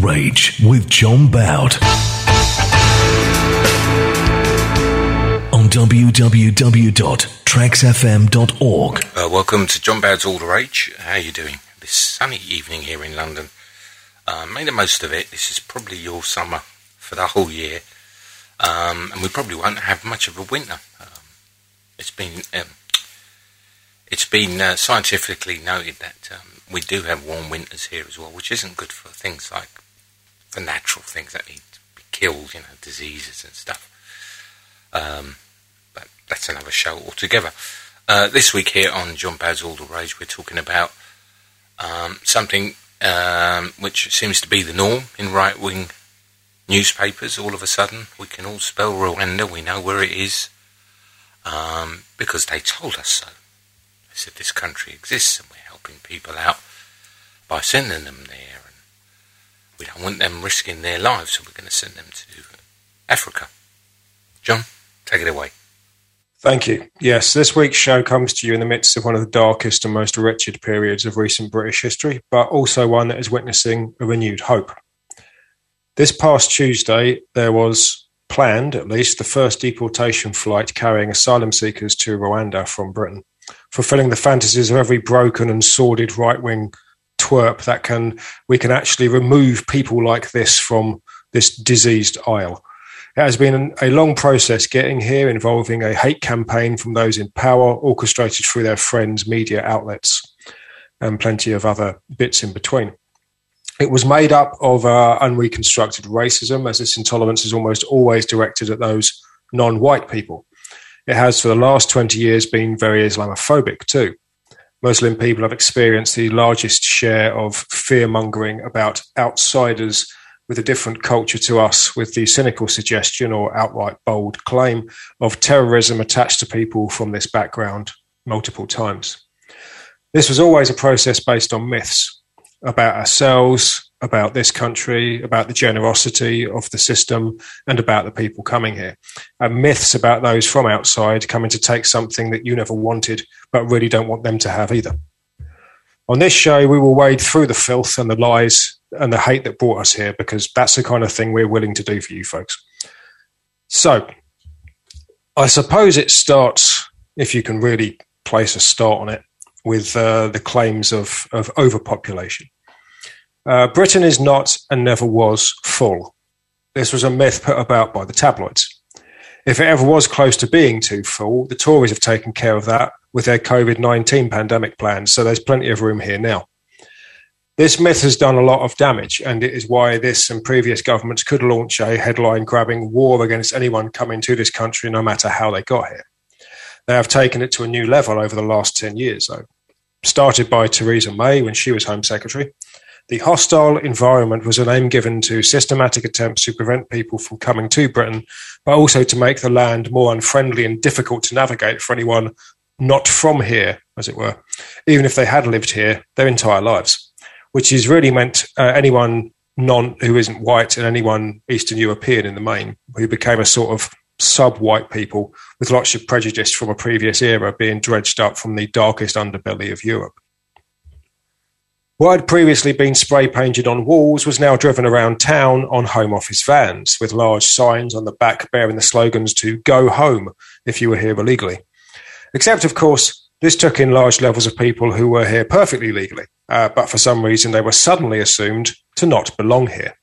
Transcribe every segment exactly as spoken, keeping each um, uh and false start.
Rage with John Boud on w w w dot tracks f m dot org. Uh, welcome to John Boud's All the Rage. How are you doing this sunny evening here in London? Uh, made the most of it. This is probably your summer for the whole year, um, and we probably won't have much of a winter. Um, it's been um, it's been uh, scientifically noted that um, we do have warm winters here as well, which isn't good for things like the natural things that need to be killed, you know, diseases and stuff. Um, but that's another show altogether. Uh, this week here on John Boud's All the Rage, we're talking about um, something um, which seems to be the norm in right-wing newspapers. All of a sudden, we can all spell Rwanda. We know where it is um, because they told us so. They said this country exists and we're helping people out by sending them there. And we don't want them risking their lives, so we're going to send them to Africa. John, take it away. Thank you. Yes, this week's show comes to you in the midst of one of the darkest and most wretched periods of recent British history, but also one that is witnessing a renewed hope. This past Tuesday, there was planned, at least, the first deportation flight carrying asylum seekers to Rwanda from Britain, fulfilling the fantasies of every broken and sordid right-wing twerp that can we can actually remove people like this from this diseased isle. It has been a long process getting here, involving a hate campaign from those in power, orchestrated through their friends' media outlets, and plenty of other bits in between. It was made up of uh, unreconstructed racism, as this intolerance is almost always directed at those non-white people. It has, for the last twenty years, been very Islamophobic too. Muslim people have experienced the largest share of fear-mongering about outsiders with a different culture to us, with the cynical suggestion or outright bold claim of terrorism attached to people from this background multiple times. This was always a process based on myths about ourselves, about this country, about the generosity of the system, and about the people coming here. And myths about those from outside coming to take something that you never wanted, but really don't want them to have either. On this show, we will wade through the filth and the lies and the hate that brought us here, because that's the kind of thing we're willing to do for you folks. So, I suppose it starts, if you can really place a start on it, with uh, the claims of, of overpopulation. Uh, Britain is not and never was full. This was a myth put about by the tabloids. If it ever was close to being too full, the Tories have taken care of that with their covid nineteen pandemic plans, so there's plenty of room here now. This myth has done a lot of damage, and it is why this and previous governments could launch a headline-grabbing war against anyone coming to this country, no matter how they got here. They have taken it to a new level over the last ten years, though. Started by Theresa May when she was Home Secretary, the hostile environment was a name given to systematic attempts to prevent people from coming to Britain, but also to make the land more unfriendly and difficult to navigate for anyone not from here, as it were, even if they had lived here their entire lives, which is really meant uh, anyone non who isn't white and anyone Eastern European in the main, who became a sort of sub-white people with lots of prejudice from a previous era being dredged up from the darkest underbelly of Europe. What had previously been spray-painted on walls was now driven around town on Home Office vans, with large signs on the back bearing the slogans to "Go home" if you were here illegally. Except, of course, this took in large levels of people who were here perfectly legally, uh, but for some reason they were suddenly assumed to not belong here.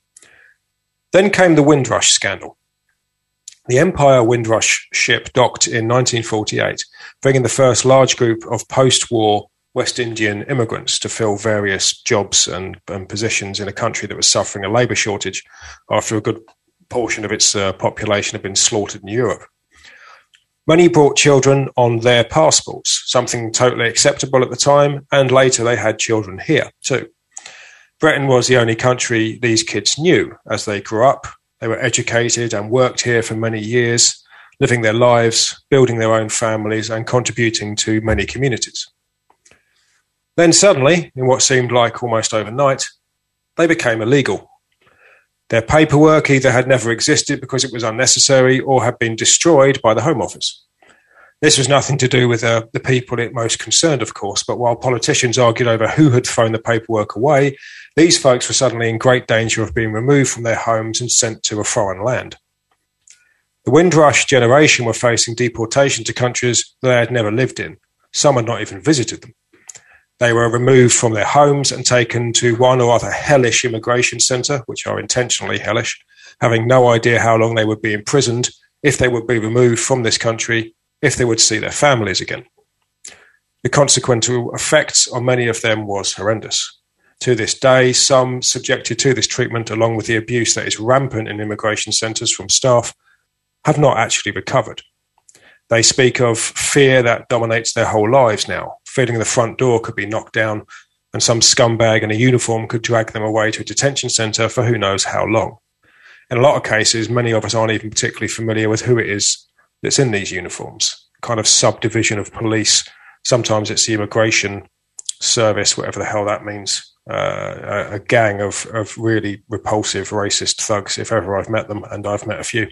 Then came the Windrush scandal. The Empire Windrush ship docked in nineteen forty-eight, bringing the first large group of post-war West Indian immigrants to fill various jobs and, and positions in a country that was suffering a labour shortage after a good portion of its uh, population had been slaughtered in Europe. Many brought children on their passports, something totally acceptable at the time, and later they had children here too. Britain was the only country these kids knew as they grew up. They were educated and worked here for many years, living their lives, building their own families, and contributing to many communities. Then suddenly, in what seemed like almost overnight, they became illegal. Their paperwork either had never existed because it was unnecessary or had been destroyed by the Home Office. This was nothing to do with uh, the people it most concerned, of course, but while politicians argued over who had thrown the paperwork away, these folks were suddenly in great danger of being removed from their homes and sent to a foreign land. The Windrush generation were facing deportation to countries they had never lived in. Some had not even visited them. They were removed from their homes and taken to one or other hellish immigration centre, which are intentionally hellish, having no idea how long they would be imprisoned, if they would be removed from this country, if they would see their families again. The consequential effects on many of them was horrendous. To this day, some subjected to this treatment, along with the abuse that is rampant in immigration centres from staff, have not actually recovered. They speak of fear that dominates their whole lives now, feeling the front door could be knocked down and some scumbag in a uniform could drag them away to a detention centre for who knows how long. In a lot of cases, many of us aren't even particularly familiar with who it is that's in these uniforms, kind of subdivision of police. Sometimes it's the immigration service, whatever the hell that means, uh, a, a gang of, of really repulsive, racist thugs, if ever I've met them, and I've met a few.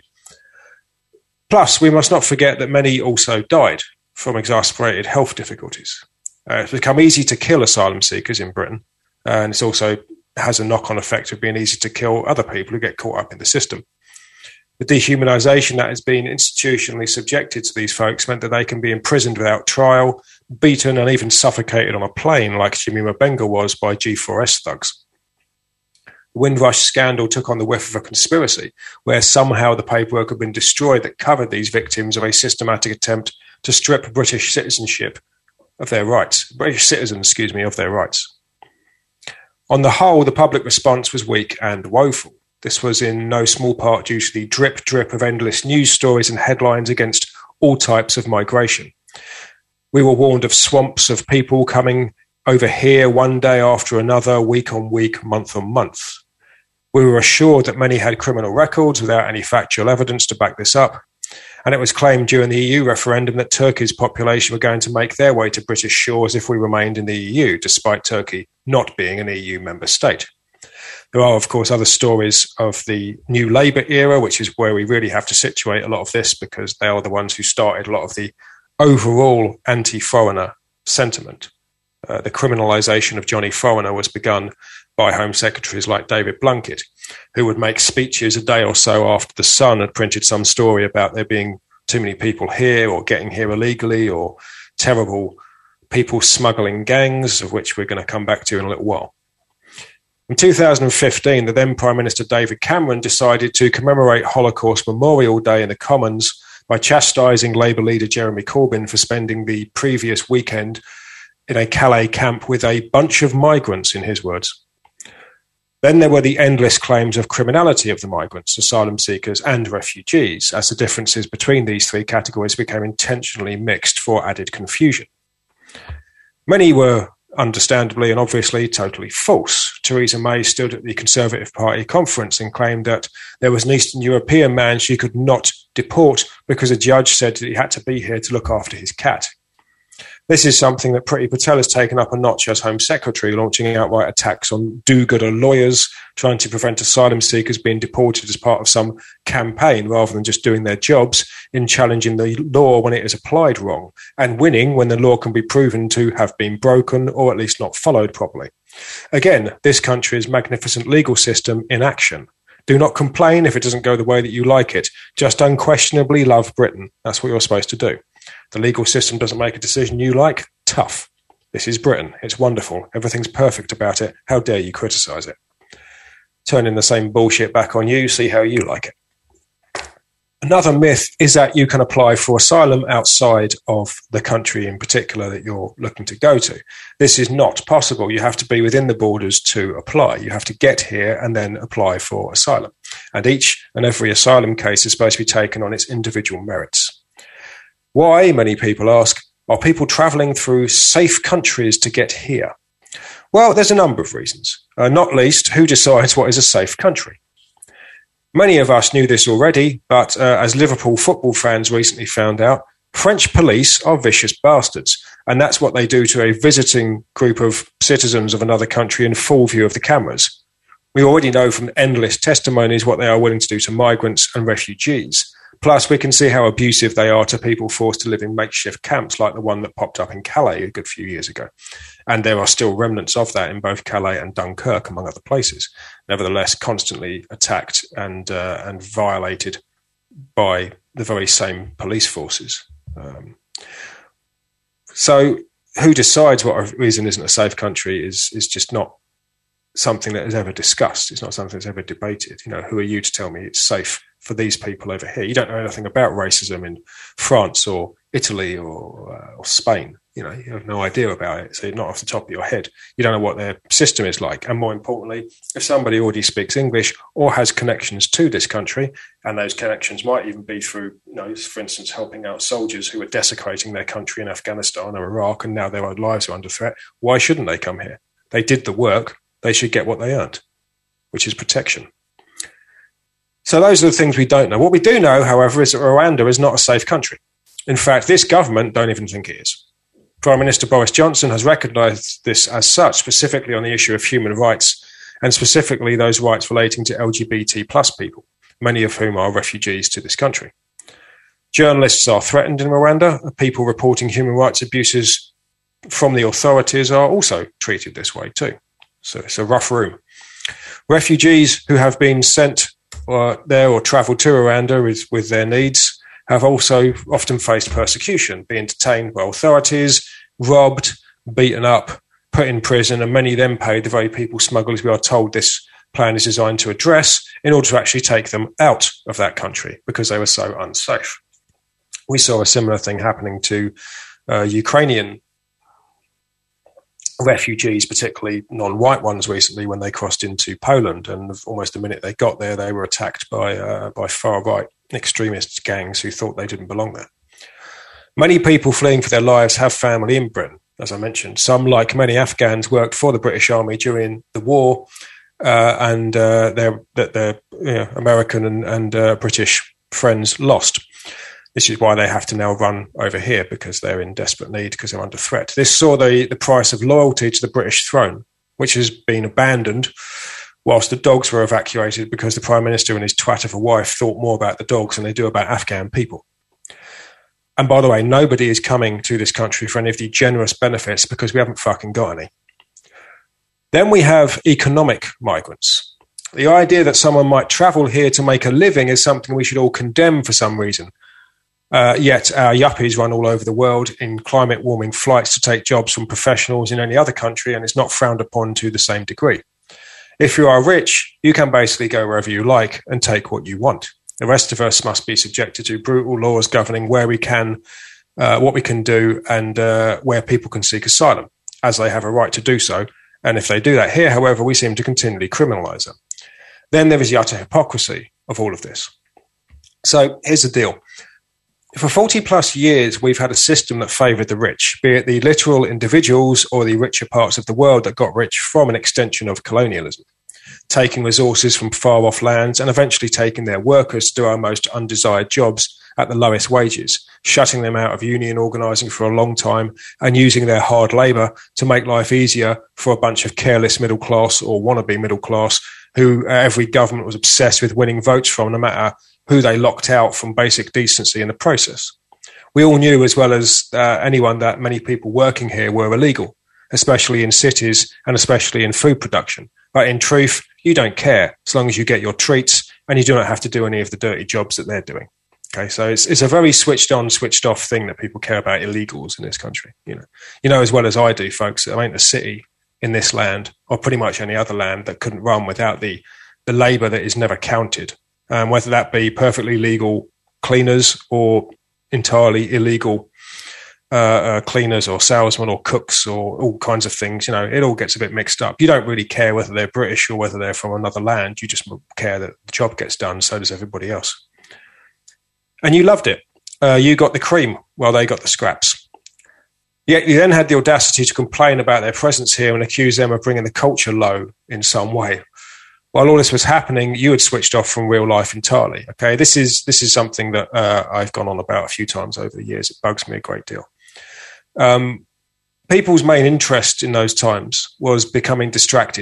Plus, we must not forget that many also died from exasperated health difficulties. Uh, it's become easy to kill asylum seekers in Britain, and it's also has a knock-on effect of being easy to kill other people who get caught up in the system. The dehumanisation that has been institutionally subjected to these folks meant that they can be imprisoned without trial, beaten and even suffocated on a plane like Shamima Benga was by G four S thugs. The Windrush scandal took on the whiff of a conspiracy where somehow the paperwork had been destroyed that covered these victims of a systematic attempt to strip British citizenship of their rights, British citizens, excuse me, of their rights. On the whole, the public response was weak and woeful. This was in no small part due to the drip drip of endless news stories and headlines against all types of migration. We were warned of swamps of people coming over here one day after another, week on week, month on month. We were assured that many had criminal records without any factual evidence to back this up. And it was claimed during the E U referendum that Turkey's population were going to make their way to British shores if we remained in the E U, despite Turkey not being an E U member state. There are, of course, other stories of the New Labour era, which is where we really have to situate a lot of this because they are the ones who started a lot of the overall anti-foreigner sentiment. Uh, the criminalisation of Johnny Foreigner was begun by Home Secretaries like David Blunkett, who would make speeches a day or so after The Sun had printed some story about there being too many people here or getting here illegally or terrible people smuggling gangs, of which we're going to come back to in a little while. In two thousand fifteen, the then Prime Minister David Cameron decided to commemorate Holocaust Memorial Day in the Commons by chastising Labour leader Jeremy Corbyn for spending the previous weekend in a Calais camp with a bunch of migrants, in his words. Then there were the endless claims of criminality of the migrants, asylum seekers and refugees, as the differences between these three categories became intentionally mixed for added confusion. Many were understandably and obviously totally false. Theresa May stood at the Conservative Party conference and claimed that there was an Eastern European man she could not deport because a judge said that he had to be here to look after his cat. This is something that Priti Patel has taken up a notch as Home Secretary, launching outright attacks on do-gooder lawyers, trying to prevent asylum seekers being deported as part of some campaign rather than just doing their jobs, in challenging the law when it is applied wrong, and winning when the law can be proven to have been broken or at least not followed properly. Again, this country's magnificent legal system in action. Do not complain if it doesn't go the way that you like it. Just unquestionably love Britain. That's what you're supposed to do. The legal system doesn't make a decision you like. Tough. This is Britain. It's wonderful. Everything's perfect about it. How dare you criticise it? Turning the same bullshit back on you, see how you like it. Another myth is that you can apply for asylum outside of the country in particular that you're looking to go to. This is not possible. You have to be within the borders to apply. You have to get here and then apply for asylum. And each and every asylum case is supposed to be taken on its individual merits. Why, many people ask, are people travelling through safe countries to get here? Well, there's a number of reasons, uh, not least who decides what is a safe country. Many of us knew this already, but uh, as Liverpool football fans recently found out, French police are vicious bastards, and that's what they do to a visiting group of citizens of another country in full view of the cameras. We already know from endless testimonies what they are willing to do to migrants and refugees. Plus, we can see how abusive they are to people forced to live in makeshift camps like the one that popped up in Calais a good few years ago. And there are still remnants of that in both Calais and Dunkirk, among other places. Nevertheless, constantly attacked and uh, and violated by the very same police forces. Um, so who decides what a reason isn't a safe country is is just not something that is ever discussed. It's not something that's ever debated. You know, who are you to tell me it's safe for these people over here? You don't know anything about racism in France or Italy or, uh, or Spain. You know, you have no idea about it. So you're not off the top of your head. You don't know what their system is like. And more importantly, if somebody already speaks English or has connections to this country, and those connections might even be through, you know, for instance, helping out soldiers who are desecrating their country in Afghanistan or Iraq, and now their own lives are under threat, why shouldn't they come here? They did the work. They should get what they earned, which is protection. So those are the things we don't know. What we do know, however, is that Rwanda is not a safe country. In fact, this government don't even think it is. Prime Minister Boris Johnson has recognised this as such, specifically on the issue of human rights, and specifically those rights relating to L G B T plus people, many of whom are refugees to this country. Journalists are threatened in Rwanda. People reporting human rights abuses from the authorities are also treated this way too. So it's a rough room. Refugees who have been sent or there or travelled to Rwanda with, with their needs have also often faced persecution, being detained by authorities, robbed, beaten up, put in prison, and many then paid the very people smugglers we are told this plan is designed to address in order to actually take them out of that country because they were so unsafe. We saw a similar thing happening to uh, Ukrainian refugees, particularly non-white ones, recently when they crossed into Poland, and almost the minute they got there, they were attacked by uh, by far-right extremist gangs who thought they didn't belong there. Many people fleeing for their lives have family in Britain, as I mentioned. Some, like many Afghans, worked for the British Army during the war, uh, and uh, their their you know, American and, and uh, British friends lost. This is why they have to now run over here, because they're in desperate need, because they're under threat. This saw the, the price of loyalty to the British throne, which has been abandoned whilst the dogs were evacuated because the Prime Minister and his twat of a wife thought more about the dogs than they do about Afghan people. And by the way, nobody is coming to this country for any of the generous benefits because we haven't fucking got any. Then we have economic migrants. The idea that someone might travel here to make a living is something we should all condemn for some reason. Uh, yet our yuppies run all over the world in climate warming flights to take jobs from professionals in any other country, and it's not frowned upon to the same degree. If you are rich, you can basically go wherever you like and take what you want. The rest of us must be subjected to brutal laws governing where we can, uh, what we can do, and uh, where people can seek asylum, as they have a right to do so. And if they do that here, however, we seem to continually criminalise them. Then there is the utter hypocrisy of all of this. So here's the deal. For forty plus years, we've had a system that favoured the rich, be it the literal individuals or the richer parts of the world that got rich from an extension of colonialism, taking resources from far off lands and eventually taking their workers to do our most undesired jobs at the lowest wages, shutting them out of union organising for a long time and using their hard labour to make life easier for a bunch of careless middle class or wannabe middle class who every government was obsessed with winning votes from, no matter who they locked out from basic decency in the process. We all knew as well as uh, anyone that many people working here were illegal, especially in cities and especially in food production. But in truth, you don't care as long as you get your treats and you do not have to do any of the dirty jobs that they're doing. Okay, so it's it's a very switched on, switched off thing that people care about illegals in this country. You know, you know as well as I do, folks, there ain't a city in this land or pretty much any other land that couldn't run without the the labour that is never counted. Um, whether that be perfectly legal cleaners or entirely illegal uh, uh, cleaners or salesmen or cooks or all kinds of things, you know, it all gets a bit mixed up. You don't really care whether they're British or whether they're from another land. You just care that the job gets done. So does everybody else. And you loved it. Uh, you got the cream while they got the scraps. Yet you then had the audacity to complain about their presence here and accuse them of bringing the culture low in some way. While all this was happening, you had switched off from real life entirely. Okay, this is this is something that uh, I've gone on about a few times over the years. It bugs me a great deal. Um, people's main interest in those times was becoming distracted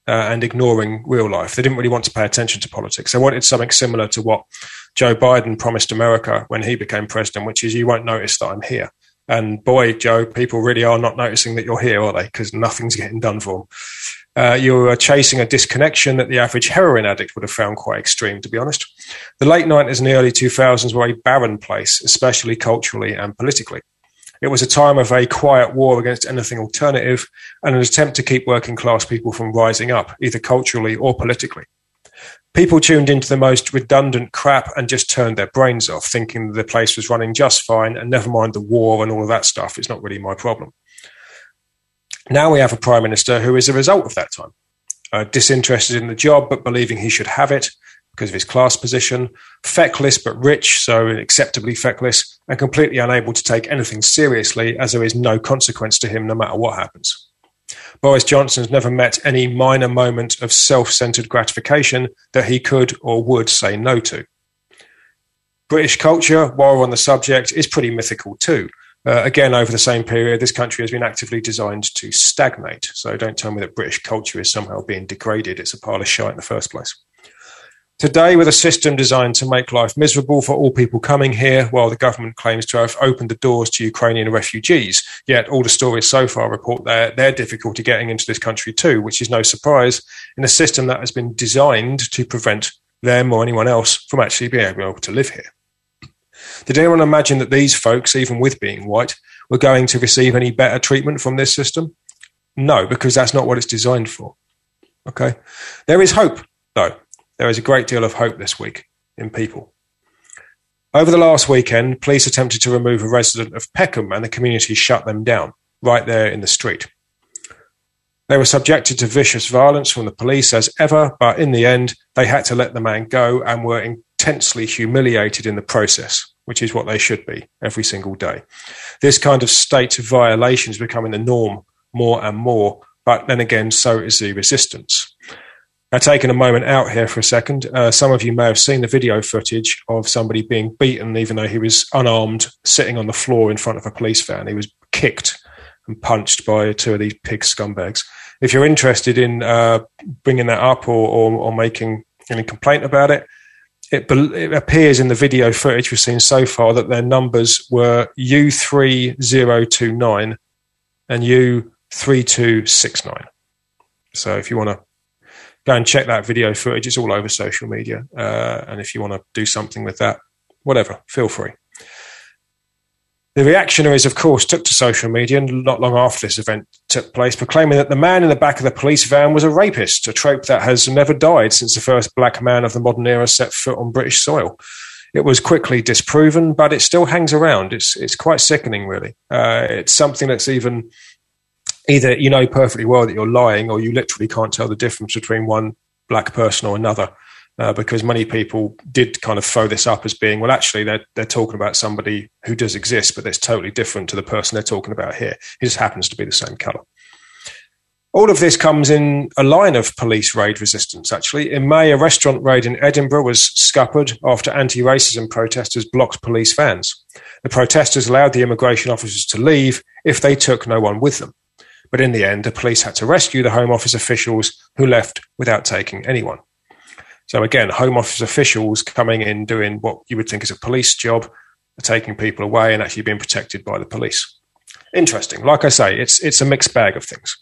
uh, and ignoring real life. They didn't really want to pay attention to politics. They wanted something similar to what Joe Biden promised America when he became president, which is, you won't notice that I'm here. And boy, Joe, people really are not noticing that you're here, are they? Because nothing's getting done for them. Uh, you're chasing a disconnection that the average heroin addict would have found quite extreme, to be honest. The late nineties and the early two thousands were a barren place, especially culturally and politically. It was a time of a quiet war against anything alternative and an attempt to keep working class people from rising up, either culturally or politically. People tuned into the most redundant crap and just turned their brains off, thinking the place was running just fine, and never mind the war and all of that stuff. It's not really my problem. Now we have a prime minister who is a result of that time, uh, disinterested in the job but believing he should have it because of his class position, feckless but rich, so acceptably feckless, and completely unable to take anything seriously as there is no consequence to him no matter what happens. Boris Johnson has never met any minor moment of self-centred gratification that he could or would say no to. British culture, while we're on the subject, is pretty mythical too. Uh, again, over the same period, this country has been actively designed to stagnate. So don't tell me that British culture is somehow being degraded. It's a pile of shite in the first place. Today, with a system designed to make life miserable for all people coming here, while the government claims to have opened the doors to Ukrainian refugees, yet all the stories so far report their, their difficulty getting into this country too, which is no surprise in a system that has been designed to prevent them or anyone else from actually being able to live here. Did anyone imagine that these folks, even with being white, were going to receive any better treatment from this system? No, because that's not what it's designed for. Okay? There is hope, though. There is a great deal of hope this week in people. Over the last weekend, police attempted to remove a resident of Peckham and the community shut them down, right there in the street. They were subjected to vicious violence from the police as ever, but in the end, they had to let the man go and were intensely humiliated in the process, which is what they should be every single day. This kind of state violation is becoming the norm more and more, but then again, so is the resistance. Now, taking a moment out here for a second, uh, some of you may have seen the video footage of somebody being beaten, even though he was unarmed, sitting on the floor in front of a police van. He was kicked and punched by two of these pig scumbags. If you're interested in uh, bringing that up or, or, or making any complaint about it, it, it appears in the video footage we've seen so far that their numbers were U three zero two nine and U three two six nine. So if you want to go and check that video footage. It's all over social media. Uh, and if you want to do something with that, whatever, feel free. The reactionaries, of course, took to social media not long after this event took place, proclaiming that the man in the back of the police van was a rapist, a trope that has never died since the first black man of the modern era set foot on British soil. It was quickly disproven, but it still hangs around. It's, it's quite sickening, really. Uh, it's something that's even... Either you know perfectly well that you're lying or you literally can't tell the difference between one black person or another, uh, because many people did kind of throw this up as being, well, actually, they're, they're talking about somebody who does exist, but that's totally different to the person they're talking about here. It just happens to be the same colour. All of this comes in a line of police raid resistance, actually. In May, a restaurant raid in Edinburgh was scuppered after anti-racism protesters blocked police vans. The protesters allowed the immigration officers to leave if they took no one with them. But in the end, the police had to rescue the Home Office officials who left without taking anyone. So again, Home Office officials coming in doing what you would think is a police job, taking people away and actually being protected by the police. Interesting. Like I say, it's it's a mixed bag of things.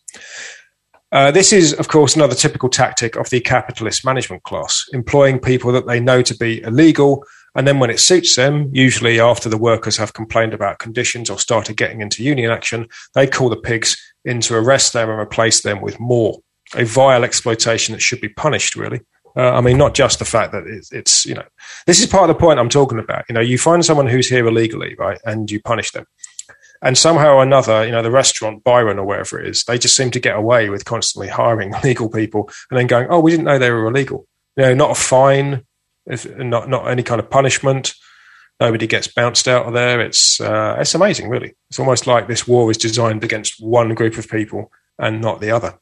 Uh, this is, of course, another typical tactic of the capitalist management class, employing people that they know to be illegal, and then when it suits them, usually after the workers have complained about conditions or started getting into union action, they call the pigs in to arrest them and replace them with more. A vile exploitation that should be punished, really. Uh, I mean, not just the fact that it's, it's, you know, this is part of the point I'm talking about. You know, you find someone who's here illegally, right, and you punish them. And somehow or another, you know, the restaurant, Byron or wherever it is, they just seem to get away with constantly hiring illegal people and then going, oh, we didn't know they were illegal. You know, not a fine, not not any kind of punishment. Nobody gets bounced out of there. It's uh, it's amazing, really. It's almost like this war is designed against one group of people and not the other.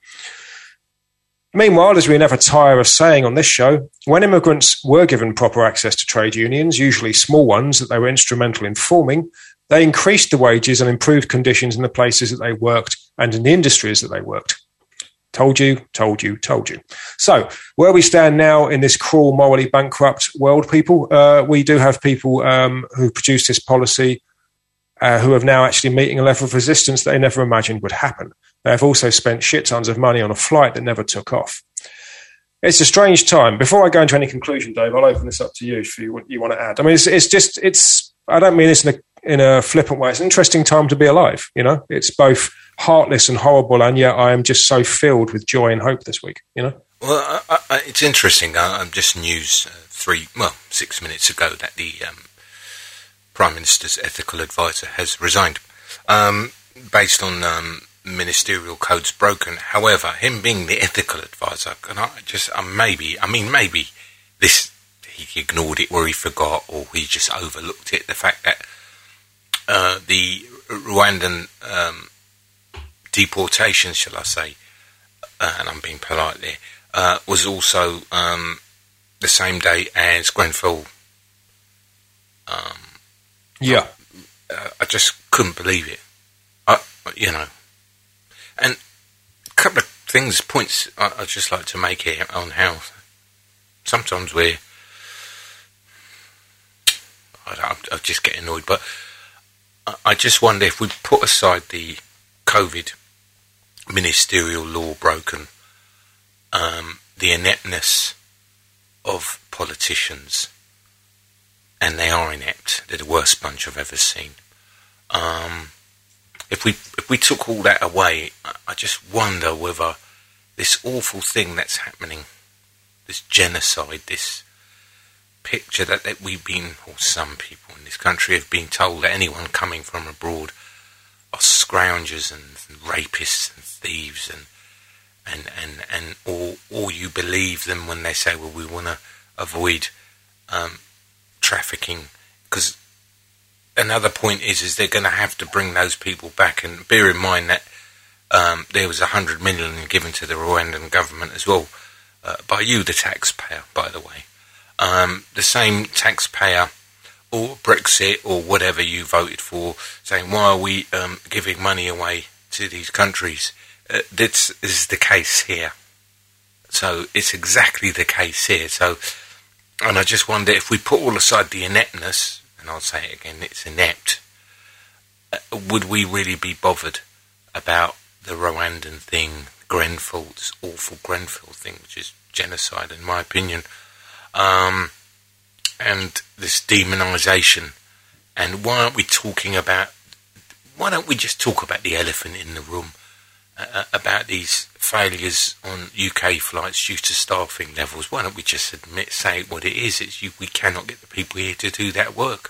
Meanwhile, as we never tire of saying on this show, when immigrants were given proper access to trade unions, usually small ones that they were instrumental in forming, they increased the wages and improved conditions in the places that they worked and in the industries that they worked. Told you, told you, told you. So, where we stand now in this cruel, morally bankrupt world, people, uh, we do have people um, who produced this policy uh, who have now actually meeting a level of resistance that they never imagined would happen. They have also spent shit tons of money on a flight that never took off. It's a strange time. Before I go into any conclusion, Dave, I'll open this up to you if you, you want to add. I mean, it's, it's just, it's, I don't mean this in a in a flippant way. It's an interesting time to be alive. You know, it's both heartless and horrible, and yet I am just so filled with joy and hope this week. You know. Well, I, I, it's interesting. I, I'm just news uh, three, well, six minutes ago that the um, Prime Minister's ethical advisor has resigned, um, based on um, ministerial codes broken. However, him being the ethical advisor, can I just uh, maybe, I mean, maybe this he ignored it, or he forgot, or he just overlooked it. The fact that Uh, the Rwandan um, deportation, shall I say, uh, and I'm being polite there, uh, was also um, the same day as Grenfell. Um, yeah. I, I just couldn't believe it. I, you know. And a couple of things, points I, I'd just like to make here on how sometimes we're, I, I, I just get annoyed, but I just wonder if we put aside the COVID ministerial law broken, um, the ineptness of politicians, and they are inept. They're the worst bunch I've ever seen. Um, if we if we took all that away, I just wonder whether this awful thing that's happening, this genocide, this picture that, that we've been, or some people in this country have been told that anyone coming from abroad are scroungers and, and rapists and thieves, and and and and or or you believe them when they say, well, we want to avoid um, trafficking, because another point is is they're going to have to bring those people back, and bear in mind that um, there was a hundred million given to the Rwandan government as well, uh, by you, the taxpayer, by the way. Um, the same taxpayer, or Brexit, or whatever you voted for, saying, why are we um, giving money away to these countries? Uh, this is the case here. So it's exactly the case here. So, and I just wonder if we put all aside the ineptness, and I'll say it again, it's inept, uh, would we really be bothered about the Rwandan thing, Grenfell, this awful Grenfell thing, which is genocide in my opinion, Um, and this demonisation, and why aren't we talking about, why don't we just talk about the elephant in the room, uh, about these failures on U K flights due to staffing levels? Why don't we just admit, say what it is, it's you, we cannot get the people here to do that work.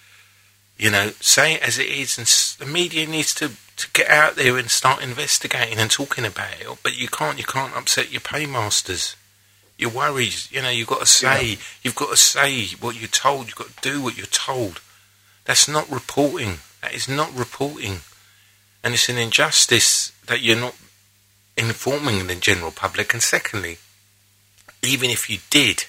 You know, say it as it is, and the media needs to, to get out there and start investigating and talking about it, but you can't, you can't upset your paymasters. Your worries, you know, you've got to say, yeah. you've got to say what you're told, you've got to do what you're told. That's not reporting. That is not reporting. And it's an injustice that you're not informing the general public. And secondly, even if you did,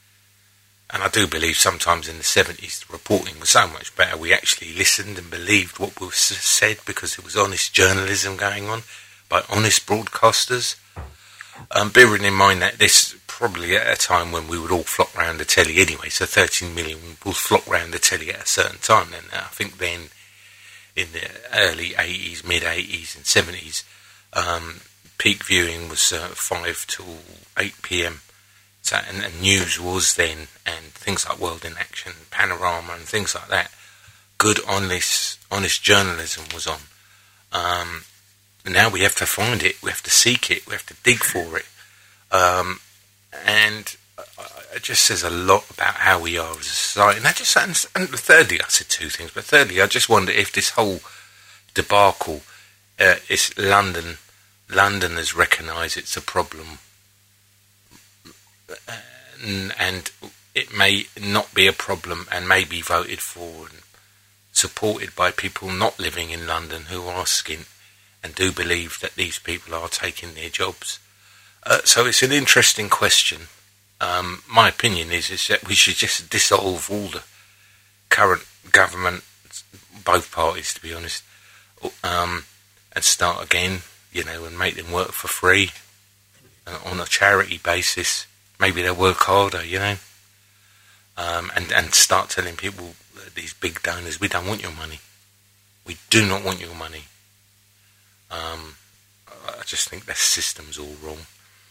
and I do believe sometimes in the seventies the reporting was so much better, we actually listened and believed what was said because there was honest journalism going on by honest broadcasters. Um, bearing in mind that this probably at a time when we would all flock round the telly anyway, so thirteen million will flock round the telly at a certain time. And I think then in the early eighties, mid eighties and seventies, um, peak viewing was uh, five till eight p.m. So, and, and news was then, and things like World in Action, Panorama and things like that. Good, honest, honest journalism was on. Um, now we have to find it, we have to seek it, we have to dig for it. Um, and it just says a lot about how we are as a society. And, I just, and, and thirdly, I said two things, but thirdly, I just wonder if this whole debacle, uh, is London, London has recognised it's a problem, and, and it may not be a problem and may be voted for and supported by people not living in London who are skint and do believe that these people are taking their jobs. Uh, so it's an interesting question. Um, my opinion is, is that we should just dissolve all the current government, both parties to be honest, um, and start again, you know, and make them work for free. uh, on a charity basis. Maybe they'll work harder, you know, um, and, and start telling people, these big donors, we don't want your money. We do not want your money. Um, I just think the system's all wrong.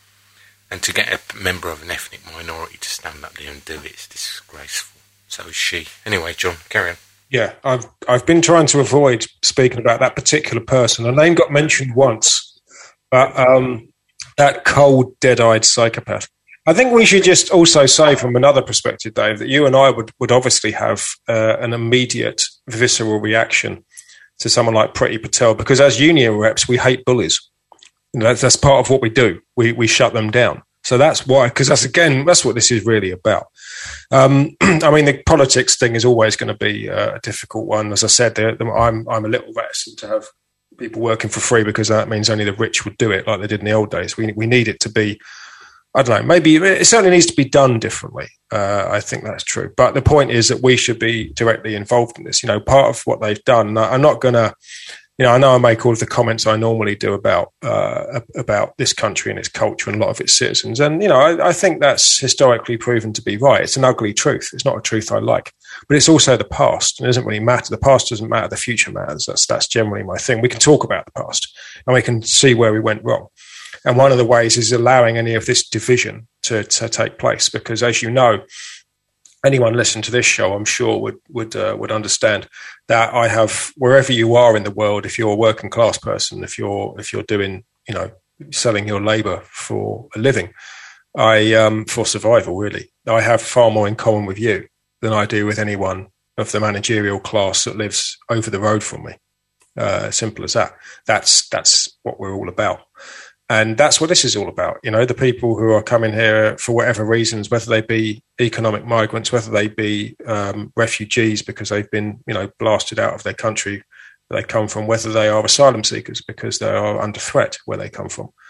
And to get a member of an ethnic minority to stand up there and do it is disgraceful. So is she. Anyway, John, carry on. Yeah, I've I've been trying to avoid speaking about that particular person. Her name got mentioned once, but um, that cold, dead-eyed psychopath. I think we should just also say from another perspective, Dave, that you and I would, would obviously have uh, an immediate visceral reaction to someone like Priti Patel, because as union reps, we hate bullies. You know, that's, that's part of what we do. We we shut them down. So that's why, because that's, again, that's what this is really about. Um, I mean, the politics thing is always going to be uh, a difficult one. As I said, I'm I'm a little reticent to have people working for free, because that means only the rich would do it like they did in the old days. We we need it to be, I don't know, maybe it certainly needs to be done differently. Uh, I think that's true. But the point is that we should be directly involved in this. You know, part of what they've done, I'm not going to, you know, I know I make all of the comments I normally do about uh, about this country and its culture and a lot of its citizens. And, you know, I, I think that's historically proven to be right. It's an ugly truth. It's not a truth I like. But it's also the past. It doesn't really matter. The past doesn't matter. The future matters. That's, that's generally my thing. We can talk about the past and we can see where we went wrong. And one of the ways is allowing any of this division to, to take place, because, as you know, anyone listening to this show, I'm sure, would would uh, would understand that I have, wherever you are in the world, if you're a working class person, if you're if you're doing, you know, selling your labour for a living, I um, for survival, really, I have far more in common with you than I do with anyone of the managerial class that lives over the road from me. Uh, simple as that. That's that's what we're all about. And that's what this is all about. You know, the people who are coming here for whatever reasons, whether they be economic migrants, whether they be um, refugees because they've been, you know, blasted out of their country where they come from, whether they are asylum seekers because they are under threat where they come from.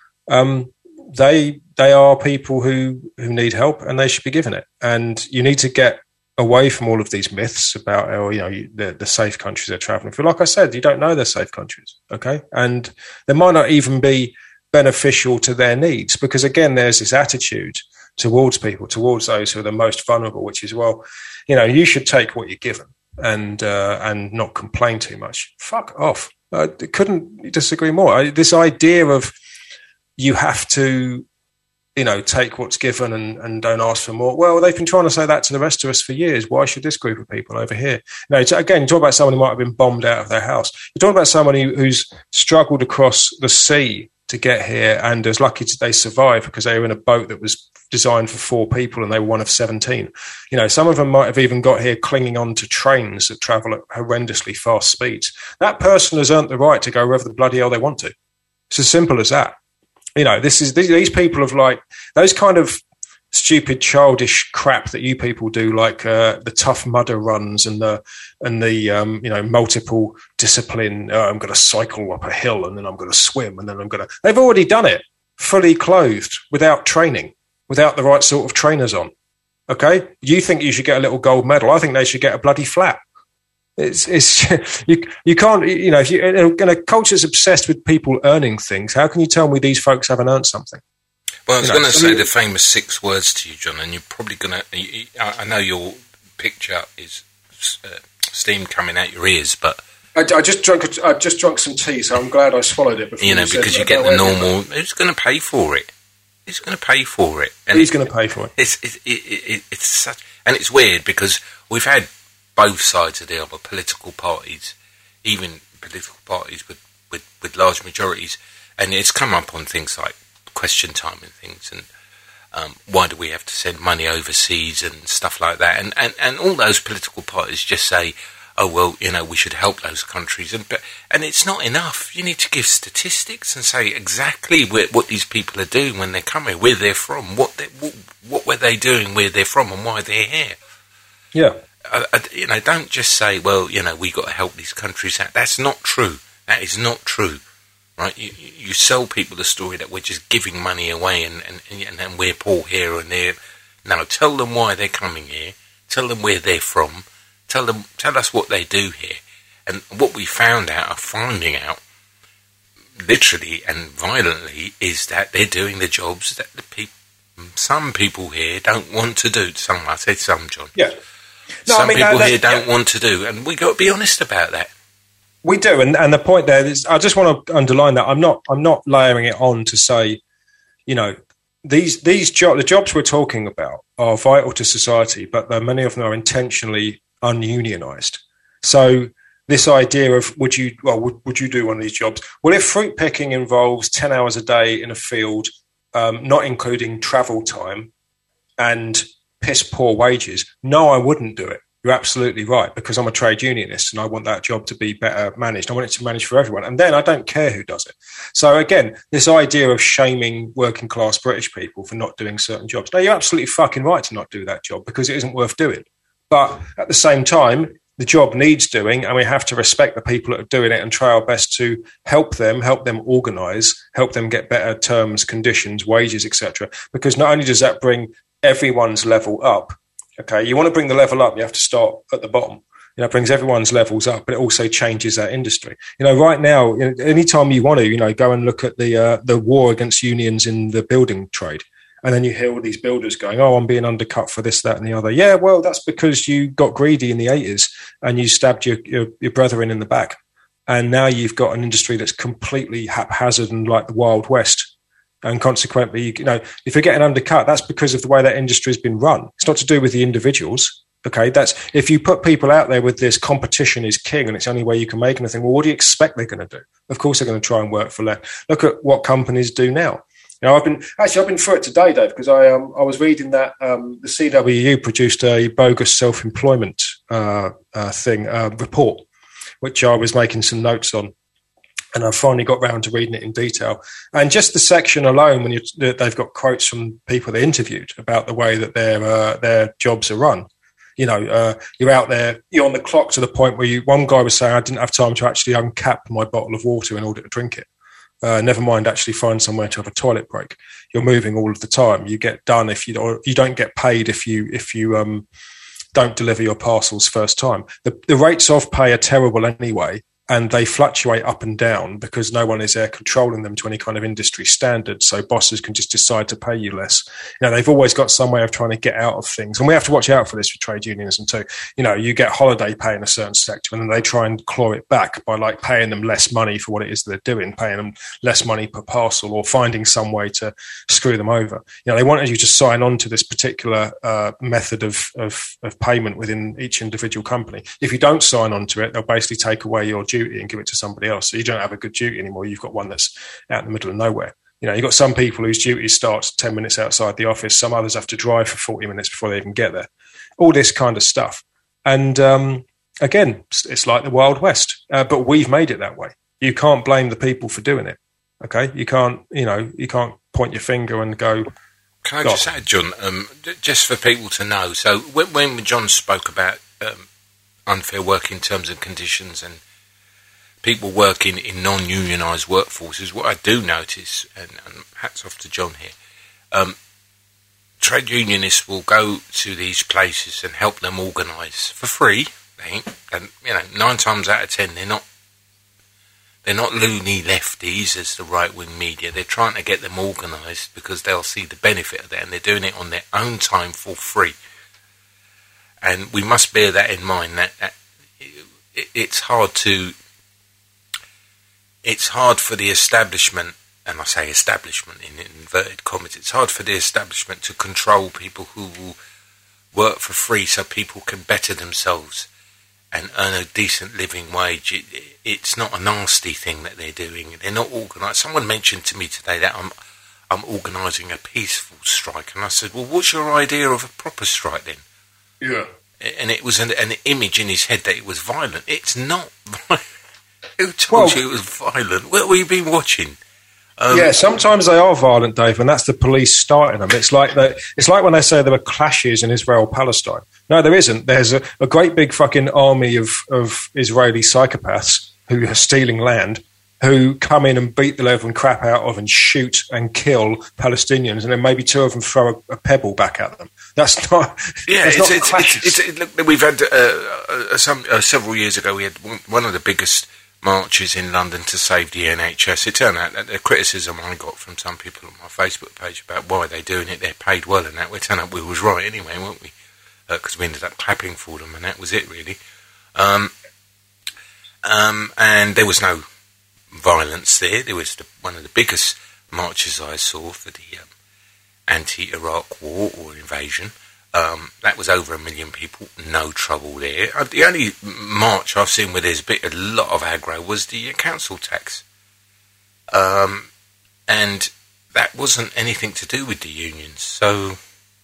Um, they they are people who, who need help, and they should be given it. And you need to get away from all of these myths about, oh, you know, the, the safe countries they're traveling through. Like I said, you don't know they're safe countries, okay? And there might not even be beneficial to their needs, because again, there's this attitude towards people, towards those who are the most vulnerable, which is, well, you know, you should take what you're given and uh, and not complain too much. Fuck off. I couldn't disagree more. I, this idea of you have to, you know, take what's given and, and don't ask for more. Well, they've been trying to say that to the rest of us for years. Why should this group of people over here? You know, again, you talk about someone who might have been bombed out of their house. You're talking about somebody who's struggled across the sea to get here and is lucky that they survived because they were in a boat that was designed for four people and they were one of seventeen. You know, some of them might have even got here clinging on to trains that travel at horrendously fast speeds. That person has earned the right to go wherever the bloody hell they want to. It's as simple as that. You know, this is these people have, like, those kind of stupid, childish crap that you people do, like uh, the Tough Mudder runs and the and the um, you know, multiple discipline. Uh, I'm going to cycle up a hill and then I'm going to swim and then I'm going to. They've already done it, fully clothed, without training, without the right sort of trainers on. Okay, you think you should get a little gold medal? I think they should get a bloody flat. It's it's you you can't, you know, if you in a culture that's obsessed with people earning things, how can you tell me these folks haven't earned something? Well, I was you know, going to so say you, the famous six words to you, John, and you're probably going to. I know your picture is uh, steam coming out your ears, but I, I just drunk. I just drunk some tea, so I'm glad I swallowed it before. You know, you because you get the normal. Who's going to pay for it? Who's going to pay for it? And He's going to pay for it. It's it, it, it, it's such, and it's weird because we've had both sides of the other political parties, even political parties with, with, with large majorities, and it's come up on things like Question Time and things, and um, why do we have to send money overseas and stuff like that, and, and, and all those political parties just say, oh, well, you know, we should help those countries, and but, and it's not enough. You need to give statistics and say exactly where, what these people are doing when they're coming, where they're from, what, they, what what were they doing, where they're from, and why they're here. Yeah. Uh, uh, you know, don't just say, well, you know, we got to help these countries out. That's not true. That is not true, right? You, you sell people the story that we're just giving money away and, and, and, and we're poor here and there. No, tell them why they're coming here. Tell them where they're from. Tell them, tell us what they do here. And what we found out, are finding out, literally and violently, is that they're doing the jobs that the people, some people here don't want to do. Some, I said some, John. Yeah. No, some I mean, people that, here don't yeah. want to do, and we got to be honest about that. We do, and, and the point there is, I just want to underline that I'm not, I'm not layering it on to say, you know, these these jo- the jobs we're talking about are vital to society, but many of them are intentionally ununionized. So this idea of would you, well, would, would you do one of these jobs? Well, if fruit picking involves ten hours a day in a field, um, not including travel time and piss poor wages, no, I wouldn't do it. You're absolutely right, because I'm a trade unionist and I want that job to be better managed. I want it to manage for everyone. And then I don't care who does it. So again, this idea of shaming working class British people for not doing certain jobs. No, you're absolutely fucking right to not do that job because it isn't worth doing. But at the same time, the job needs doing, and we have to respect the people that are doing it and try our best to help them, help them organise, help them get better terms, conditions, wages, et cetera. Because not only does that bring everyone's level up, okay, you want to bring the level up, you have to start at the bottom. You know, it brings everyone's levels up, but it also changes that industry. You know, right now, anytime you want to, you know, go and look at the uh, the war against unions in the building trade, and then you hear all these builders going, "Oh, I'm being undercut for this, that, and the other." Yeah, well, that's because you got greedy in the eighties and you stabbed your your, your brethren in the back, and now you've got an industry that's completely haphazard and like the Wild West. And consequently, you know, if you're getting undercut, that's because of the way that industry has been run. It's not to do with the individuals. Okay, that's if you put people out there with this competition is king and it's the only way you can make anything. Well, what do you expect they're going to do? Of course, they're going to try and work for less. Look at what companies do now. You know, I've been actually I've been through it today, Dave, because I um, I was reading that um, the C W U produced a bogus self-employment uh, uh, thing uh, report, which I was making some notes on. And I finally got round to reading it in detail. And just the section alone, when you, they've got quotes from people they interviewed about the way that their uh, their jobs are run. You know, uh, you're out there, you're on the clock to the point where you. One guy was saying, "I didn't have time to actually uncap my bottle of water in order to drink it. Uh, never mind actually find somewhere to have a toilet break. You're moving all of the time. You get done if you or you don't get paid if you if you um, don't deliver your parcels first time. The, the rates of pay are terrible anyway." And they fluctuate up and down because no one is there controlling them to any kind of industry standard. So bosses can just decide to pay you less. You know, they've always got some way of trying to get out of things. And we have to watch out for this with trade unionism too. You know, you get holiday pay in a certain sector and then they try and claw it back by like paying them less money for what it is they're doing, paying them less money per parcel or finding some way to screw them over. You know, they wanted you to sign on to this particular uh, method of, of, of payment within each individual company. If you don't sign on to it, they'll basically take away your duty and give it to somebody else. So you don't have a good duty anymore. You've got one that's out in the middle of nowhere. You know, you've got some people whose duty starts ten minutes outside the office. Some others have to drive for forty minutes before they even get there. All this kind of stuff. And um, again, it's like the Wild West, uh, but we've made it that way. You can't blame the people for doing it. Okay. You can't, you know, you can't point your finger and go, can I just add, John, um, just for people to know. So when, when John spoke about um, unfair working terms and conditions and people working in non-unionised workforces, what I do notice, and, and hats off to John here, um, trade unionists will go to these places and help them organise for free. They ain't, and you know, nine times out of ten, they're not they're not loony lefties as the right-wing media. They're trying to get them organised because they'll see the benefit of that, and they're doing it on their own time for free. And we must bear that in mind. That, that it, it's hard to. It's hard for the establishment, and I say establishment in inverted commas, it's hard for the establishment to control people who will work for free so people can better themselves and earn a decent living wage. It, it, it's not a nasty thing that they're doing. They're not organised. Someone mentioned to me today that I'm I'm organising a peaceful strike, and I said, well, what's your idea of a proper strike then? Yeah. And it was an, an image in his head that it was violent. It's not violent. Who told well, you it was violent? What have you been watching? Um, yeah, sometimes they are violent, Dave, and that's the police starting them. It's like the, it's like when they say there were clashes in Israel-Palestine. No, there isn't. There's a, a great big fucking army of, of Israeli psychopaths who are stealing land, who come in and beat the living crap out of and shoot and kill Palestinians, and then maybe two of them throw a, a pebble back at them. That's not. Yeah, that's it's, not it's, it's, it's, it, look, we've had uh, uh, some uh, several years ago. We had one, one of the biggest marches in London to save the N H S. It turned out that the criticism I got from some people on my Facebook page about why they're doing it, they're paid well and that, we turned out we was right anyway, weren't we? Because uh, we ended up clapping for them and that was it really. Um, um, and there was no violence there. There was the, one of the biggest marches I saw for the um, anti-Iraq war or invasion. Um, that was over a million people, no trouble there. Uh, the only march I've seen where there's a, bit, a lot of aggro was the uh, council tax. Um, and that wasn't anything to do with the unions. So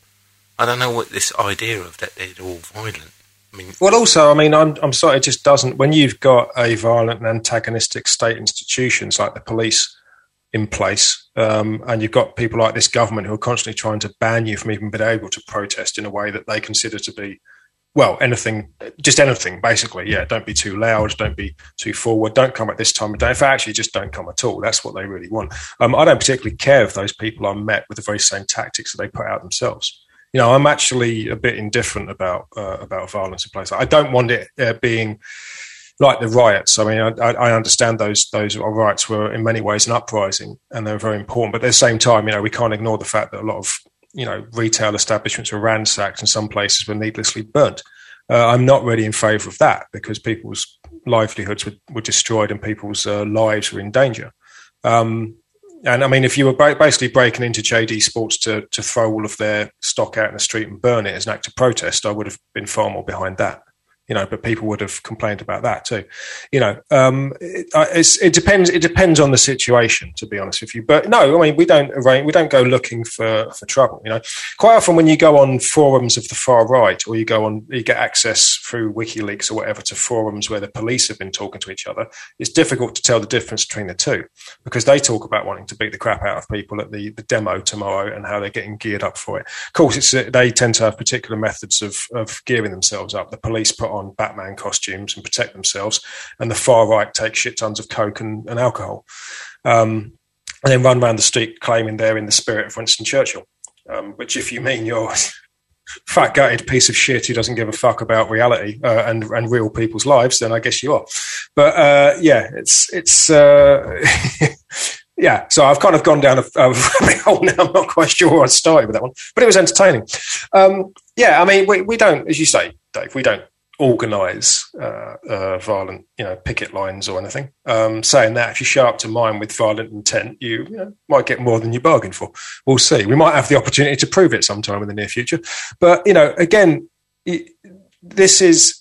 I don't know what this idea of that they're all violent. I mean, well, also, I mean, I'm, I'm sorry, it just doesn't. When you've got a violent and antagonistic state institutions like the police in place, um, and you've got people like this government who are constantly trying to ban you from even being able to protest in a way that they consider to be, well, anything, just anything, basically. Yeah, don't be too loud, don't be too forward, don't come at this time of day. In fact, actually, just don't come at all. That's what they really want. Um, I don't particularly care if those people are met with the very same tactics that they put out themselves. You know, I'm actually a bit indifferent about uh, about violence in place. I don't want it uh, being like the riots. I mean, I, I understand those those riots were in many ways an uprising, and they're very important. But at the same time, you know, we can't ignore the fact that a lot of, you know, retail establishments were ransacked and some places were needlessly burnt. Uh, I'm not really in favour of that because people's livelihoods were, were destroyed and people's uh, lives were in danger. Um, and I mean, if you were basically breaking into J D Sports to to throw all of their stock out in the street and burn it as an act of protest, I would have been far more behind that. You know, but people would have complained about that too. You know, um, it, it's, it depends. It depends on the situation, to be honest with you. But no, I mean, we don't arrange, we don't go looking for, for trouble. You know, quite often when you go on forums of the far right, or you go on, you get access through WikiLeaks or whatever to forums where the police have been talking to each other. It's difficult to tell the difference between the two because they talk about wanting to beat the crap out of people at the, the demo tomorrow and how they're getting geared up for it. Of course, it's they tend to have particular methods of of gearing themselves up. The police put on on Batman costumes and protect themselves, and the far right take shit tons of coke and, and alcohol, um, and then run around the street claiming they're in the spirit of Winston Churchill, um, which if you mean you're fat gutted piece of shit who doesn't give a fuck about reality uh, and and real people's lives, then I guess you are. But uh, yeah, it's it's uh, yeah. So I've kind of gone down a, a rabbit hole now. I'm not quite sure where I started with that one, but it was entertaining. Um, yeah, I mean, we we don't, as you say, Dave, we don't organise uh, uh, violent, you know, picket lines or anything. Um, saying that, if you show up to mine with violent intent, you, you know, might get more than you bargained for. We'll see. We might have the opportunity to prove it sometime in the near future. But you know, again, it, this is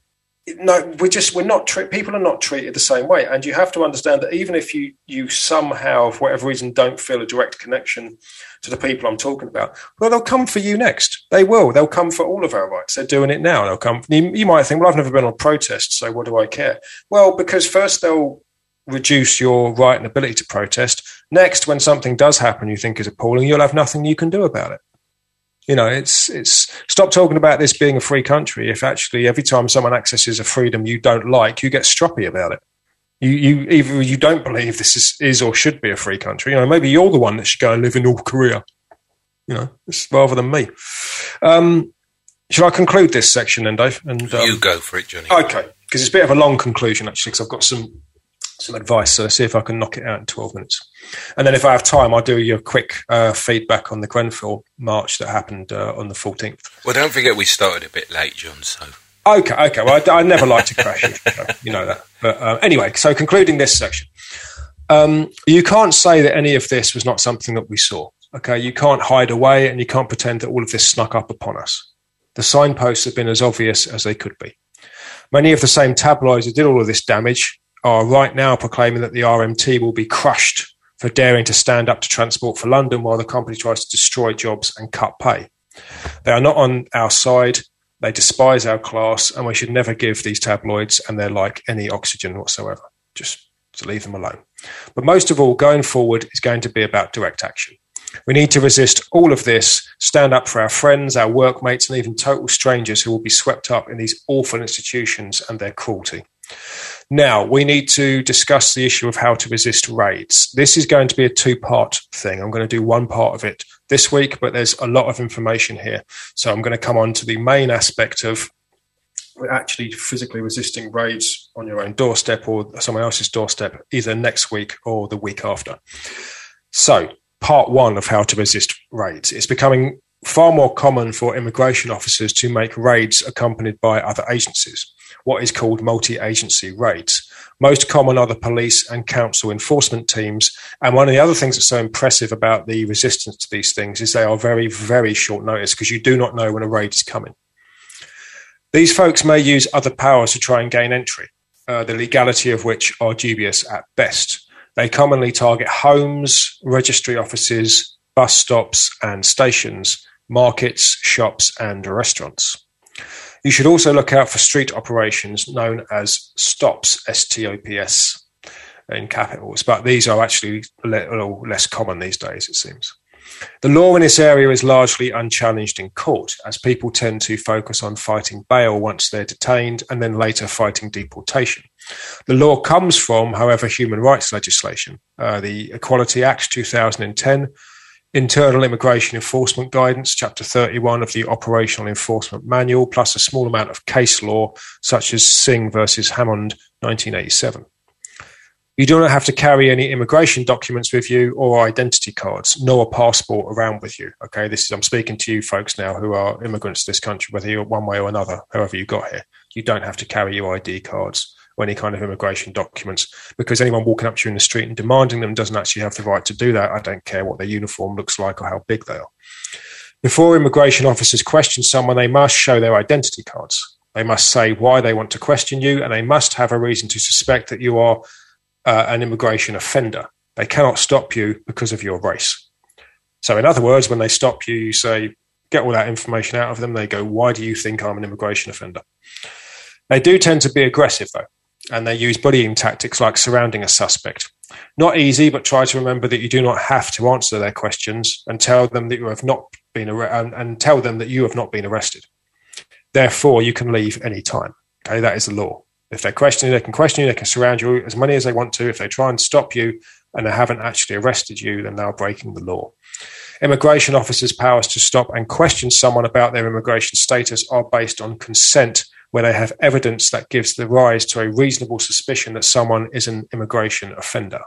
no. We're just we're not. Tre- people are not treated the same way, and you have to understand that even if you you somehow, for whatever reason, don't feel a direct connection to the people I'm talking about, well, they'll come for you next. They will. They'll come for all of our rights. They're doing it now. They'll come. You, you might think, well, I've never been on a protest, so what do I care? Well, because first they'll reduce your right and ability to protest. Next, when something does happen you think is appalling, you'll have nothing you can do about it. You know, it's it's stop talking about this being a free country if actually every time someone accesses a freedom you don't like, you get stroppy about it. You, you either you don't believe this is, is or should be a free country. You know, maybe you're the one that should go and live in North Korea. You know, rather than me. Um, should I conclude this section then, Dave? And um, you go for it, Johnny. Okay, because it's a bit of a long conclusion actually, because I've got some some advice. So let's see if I can knock it out in twelve minutes. And then if I have time, I'll do you a quick uh, feedback on the Grenfell march that happened uh, on the fourteenth. Well, don't forget we started a bit late, John. So. Okay, okay. Well, I, I never like to crash it, you know that. But uh, anyway, so concluding this section, um, you can't say that any of this was not something that we saw. Okay, you can't hide away, and you can't pretend that all of this snuck up upon us. The signposts have been as obvious as they could be. Many of the same tabloids that did all of this damage are right now proclaiming that the R M T will be crushed for daring to stand up to Transport for London while the company tries to destroy jobs and cut pay. They are not on our side. They despise our class, and we should never give these tabloids and their like any oxygen whatsoever. Just to leave them alone. But most of all, going forward is going to be about direct action. We need to resist all of this, stand up for our friends, our workmates, and even total strangers who will be swept up in these awful institutions and their cruelty. Now, we need to discuss the issue of how to resist raids. This is going to be a two-part thing. I'm going to do one part of it this week, but there's a lot of information here. So I'm going to come on to the main aspect of actually physically resisting raids on your own doorstep or someone else's doorstep, either next week or the week after. So, part one of how to resist raids. It's becoming far more common for immigration officers to make raids accompanied by other agencies, what is called multi-agency raids. Most common are the police and council enforcement teams. And one of the other things that's so impressive about the resistance to these things is they are very, very short notice because you do not know when a raid is coming. These folks may use other powers to try and gain entry, uh, the legality of which are dubious at best. They commonly target homes, registry offices, bus stops and stations, markets, shops and restaurants. You should also look out for street operations known as stops, S T O P S in capitals, but these are actually a little less common these days, it seems. The law in this area is largely unchallenged in court, as people tend to focus on fighting bail once they're detained and then later fighting deportation. The law comes from, however, human rights legislation, uh, the Equality Act two thousand ten, Internal Immigration Enforcement Guidance, Chapter thirty-one of the Operational Enforcement Manual, plus a small amount of case law, such as Singh versus Hammond, nineteen eighty-seven. You do not have to carry any immigration documents with you or identity cards, nor a passport around with you. Okay, this is I'm speaking to you folks now who are immigrants to this country, whether you're one way or another, however you got here. You don't have to carry your I D cards or any kind of immigration documents, because anyone walking up to you in the street and demanding them doesn't actually have the right to do that. I don't care what their uniform looks like or how big they are. Before immigration officers question someone, they must show their identity cards. They must say why they want to question you, and they must have a reason to suspect that you are uh, an immigration offender. They cannot stop you because of your race. So in other words, when they stop you, you say, get all that information out of them. They go, why do you think I'm an immigration offender? They do tend to be aggressive, though, and they use bullying tactics like surrounding a suspect. Not easy, but try to remember that you do not have to answer their questions and tell them that you have not been ar- and, and tell them that you have not been arrested. Therefore, you can leave any time. Okay, that is the law. If they're questioning you, they can question you, they can surround you as many as they want to. If they try and stop you and they haven't actually arrested you, then they're breaking the law. Immigration officers' powers to stop and question someone about their immigration status are based on consent, where they have evidence that gives the rise to a reasonable suspicion that someone is an immigration offender.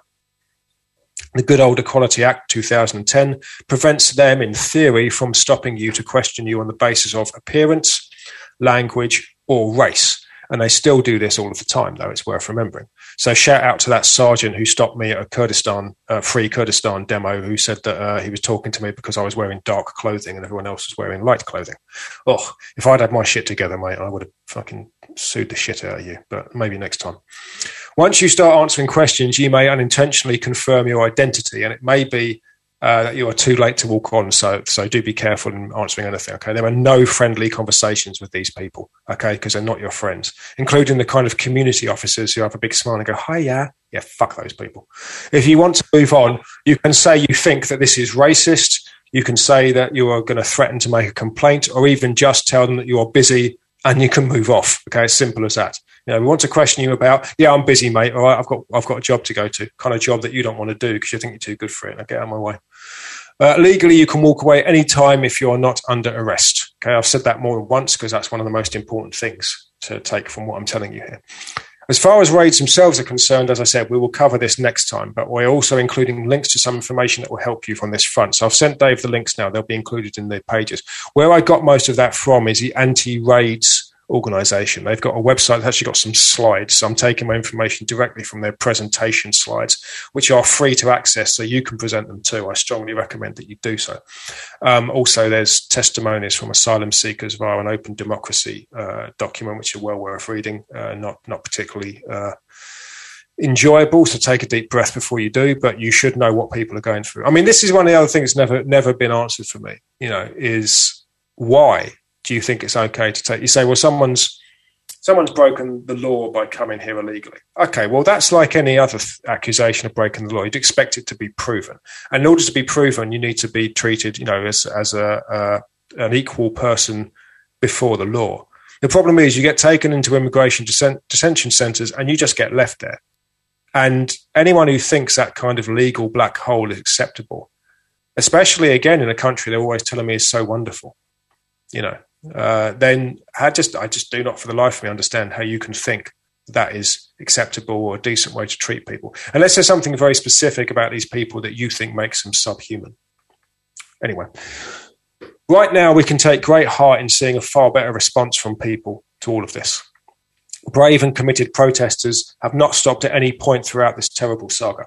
The good old Equality Act two thousand ten prevents them, in theory, from stopping you to question you on the basis of appearance, language, or race. And they still do this all of the time, though, it's worth remembering. So shout out to that sergeant who stopped me at a Kurdistan, uh, Free Kurdistan demo, who said that uh, he was talking to me because I was wearing dark clothing and everyone else was wearing light clothing. Oh, if I'd had my shit together, mate, I would have fucking sued the shit out of you, but maybe next time. Once you start answering questions, you may unintentionally confirm your identity, and it may be Uh, that you are too late to walk on, so so do be careful in answering anything, okay? There are no friendly conversations with these people, okay, because they're not your friends, including the kind of community officers who have a big smile and go, hi, yeah, yeah, fuck those people. If you want to move on, you can say you think that this is racist, you can say that you are going to threaten to make a complaint, or even just tell them that you are busy and you can move off, okay, as simple as that. You know, we want to question you about, yeah, I'm busy, mate, all right, I've got I've got a job to go to, kind of job that you don't want to do because you think you're too good for it. Now get out of my way. Uh, legally, you can walk away any time if you're not under arrest. Okay, I've said that more than once because that's one of the most important things to take from what I'm telling you here. As far as raids themselves are concerned, as I said, we will cover this next time, but we're also including links to some information that will help you from this front. So I've sent Dave the links now. They'll be included in the pages. Where I got most of that from is the Anti-Raids organisation. They've got a website that's actually got some slides. So I'm taking my information directly from their presentation slides, which are free to access, so you can present them too. I strongly recommend that you do so. Um, also, there's testimonies from asylum seekers via an open democracy uh, document, which are well worth reading, uh, not, not particularly uh, enjoyable, so take a deep breath before you do, but you should know what people are going through. I mean, this is one of the other things that's never, never been answered for me, you know, is why do you think it's okay to take? You say, well, someone's someone's broken the law by coming here illegally. Okay, well, that's like any other th- accusation of breaking the law. You'd expect it to be proven, and in order to be proven, you need to be treated, you know, as as a uh, an equal person before the law. The problem is, you get taken into immigration deten- detention centres, and you just get left there. And anyone who thinks that kind of legal black hole is acceptable, especially again in a country they're always telling me is so wonderful, you know. uh, then I just I just do not for the life of me understand how you can think that is acceptable or a decent way to treat people. Unless there's something very specific about these people that you think makes them subhuman. Anyway, right now we can take great heart in seeing a far better response from people to all of this. Brave and committed protesters have not stopped at any point throughout this terrible saga.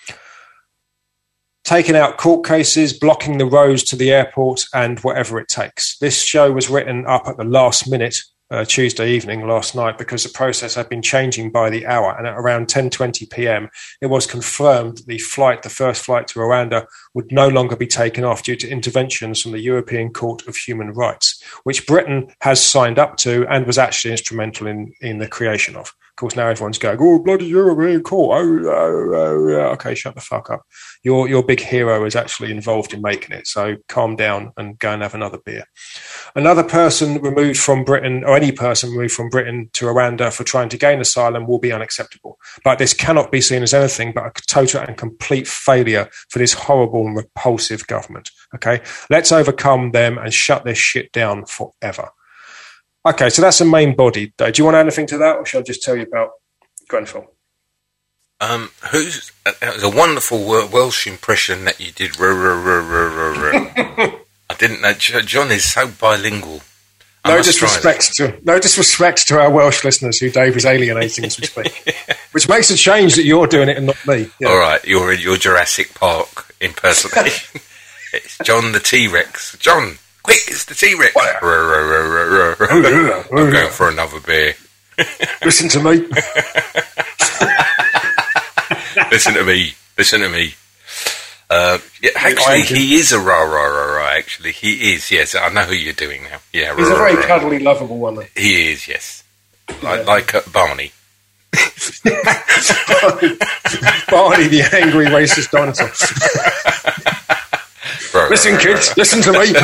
Taking out court cases, blocking the roads to the airport, and whatever it takes. This show was written up at the last minute, uh, Tuesday evening, last night, because the process had been changing by the hour. And at around ten twenty p.m, it was confirmed that the flight, the first flight to Rwanda, would no longer be taken off due to interventions from the European Court of Human Rights, which Britain has signed up to and was actually instrumental in, in the creation of. Of course, now everyone's going, oh, bloody European Court. Oh, oh, oh, yeah. Okay, shut the fuck up. Your your big hero is actually involved in making it, so calm down and go and have another beer. Another person removed from Britain, or any person removed from Britain to Rwanda for trying to gain asylum will be unacceptable. But this cannot be seen as anything but a total and complete failure for this horrible and repulsive government. Okay, let's overcome them and shut this shit down forever. Okay, so that's the main body. Do you want to add anything to that, or shall I just tell you about Grenfell? Um, who's that was a wonderful Welsh impression that you did. I didn't know. John is so bilingual. I no disrespect to no disrespect to our Welsh listeners who Dave is alienating as we speak, yeah. Which makes a change that you're doing it and not me. Yeah. All right, you're in your Jurassic Park impersonation. It's John the T-Rex. John. Quick, it's the T-Rex. I'm going for another beer. Listen to me. Listen to me. Listen to me. Uh, yeah, actually, he is a rah, rah, rah, rah. Actually, he is, yes. I know who you're doing now. Yeah, He's rah, a very rah, cuddly, lovable one. Though. He is, yes. Like, yeah. like uh, Barney. Barney, the angry, racist dinosaur. Listen, kids, listen to me.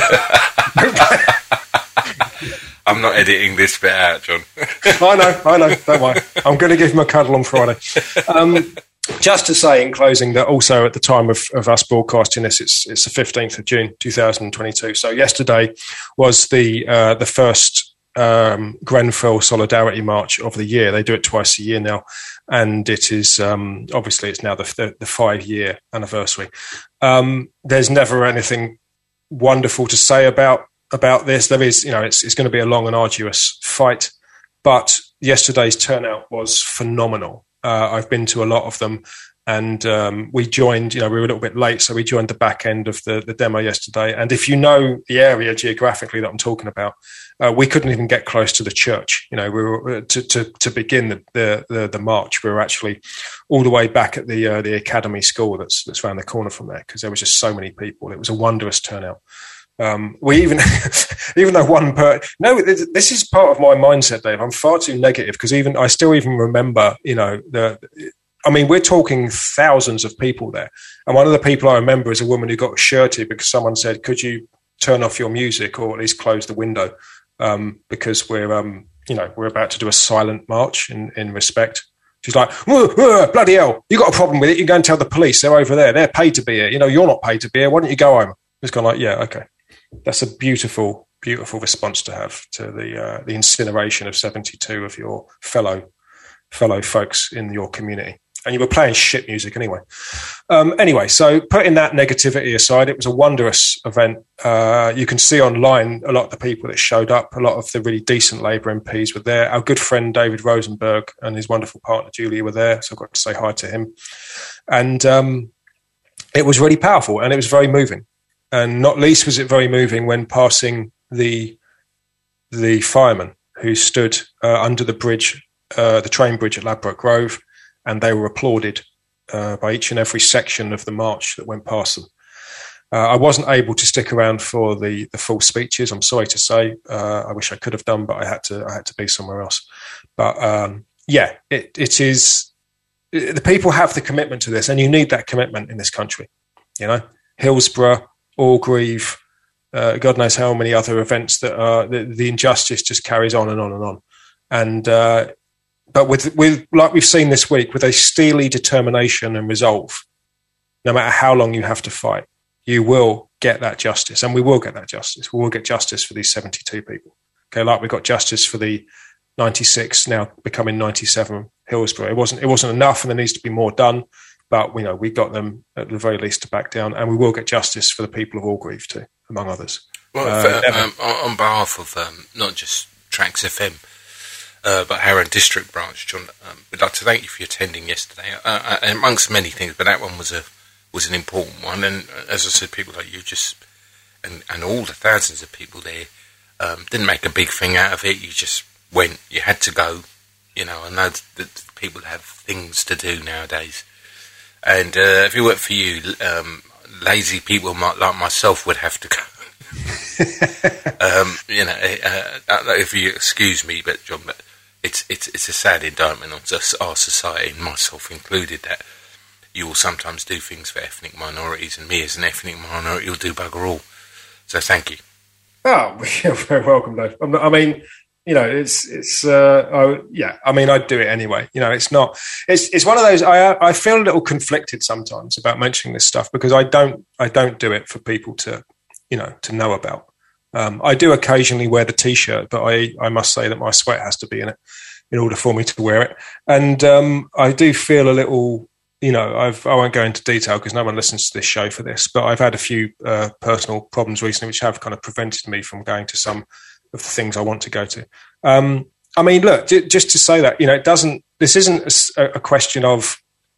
I'm not editing this bit out, John. I know, I know. Don't worry. I'm going to give him a cuddle on Friday. Um, just to say in closing that also at the time of, of us broadcasting this, it's it's the fifteenth of June, two thousand twenty-two. So yesterday was the uh, the first um, Grenfell Solidarity March of the year. They do it twice a year now, and it is um, obviously it's now the the, the five year anniversary. Um, there's never anything wonderful to say about about this. There is, you know, it's it's going to be a long and arduous fight, but yesterday's turnout was phenomenal. Uh, I've been to a lot of them, and um, we joined, you know, we were a little bit late, so we joined the back end of the, the demo yesterday. And if you know the area geographically that I'm talking about, uh, we couldn't even get close to the church. You know, we were to to, to begin the, the the the march. We were actually all the way back at the uh, the academy school that's that's around the corner from there, because there was just so many people. It was a wondrous turnout. Um, we even, even though one per no, this is part of my mindset, Dave. I'm far too negative because even I still even remember, you know, the. I mean, we're talking thousands of people there, and one of the people I remember is a woman who got shirty because someone said, "Could you turn off your music or at least close the window?" Um, because we're, um, you know, we're about to do a silent march in, in respect. She's like, whoa, whoa, bloody hell, you got a problem with it? You go and tell the police. They're over there. They're paid to be here. You know, you're not paid to be here. Why don't you go home? It's gone like, yeah, okay. That's a beautiful, beautiful response to have to the uh, the incineration of seventy-two of your fellow fellow folks in your community. And you were playing shit music anyway. Um, anyway, so putting that negativity aside, it was a wondrous event. Uh, you can see online a lot of the people that showed up, a lot of the really decent Labour M Ps were there. Our good friend David Rosenberg and his wonderful partner Julia were there, so I've got to say hi to him. And um, it was really powerful and it was very moving. And not least was it very moving when passing the the firemen who stood uh, under the bridge, uh, the train bridge at Ladbroke Grove, and they were applauded uh, by each and every section of the march that went past them. Uh, I wasn't able to stick around for the, the full speeches. I'm sorry to say. Uh, I wish I could have done, but I had to. I had to be somewhere else. But um, yeah, it, it is. It, the people have the commitment to this, and you need that commitment in this country. You know, Hillsborough, Orgreave, uh, God knows how many other events that are the, the injustice just carries on and on and on, and. Uh, But with, with like we've seen this week, with a steely determination and resolve, no matter how long you have to fight, you will get that justice, and we will get that justice. We will get justice for these seventy-two people. Okay, like we got justice for the ninety-six, now becoming ninety-seven Hillsborough. It wasn't it wasn't enough, and there needs to be more done. But you know, we got them at the very least to back down, and we will get justice for the people of Orgreave too, among others. Well, uh, for, um, on behalf of um, not just Tracks F M, uh, but Harrow District Branch, John, um, we'd like to thank you for attending yesterday, uh, uh, amongst many things. But that one was a was an important one, and as I said, people like you just and, and all the thousands of people there um, didn't make a big thing out of it. You just went, you had to go. You know, I know that people have things to do nowadays. And uh, if it weren't for you, um, lazy people like myself would have to go. um, you know, uh, if you excuse me, but John, but it's it's it's a sad indictment on our society, and myself included, that you will sometimes do things for ethnic minorities, and me as an ethnic minority will do bugger all. So thank you. Oh, you're very welcome, Dave. I mean, you know, it's it's uh, I, yeah. I mean, I'd do it anyway. You know, it's not. It's it's one of those. I I feel a little conflicted sometimes about mentioning this stuff, because I don't I don't do it for people to, you know, to know about. Um, I do occasionally wear the T-shirt, but I I must say that my sweat has to be in it in order for me to wear it. And um, I do feel a little. You know, I've, I won't go into detail because no one listens to this show for this, but I've had a few uh, personal problems recently which have kind of prevented me from going to some of the things I want to go to. Um, I mean, look, j- just to say that, you know, it doesn't, this isn't a, a question of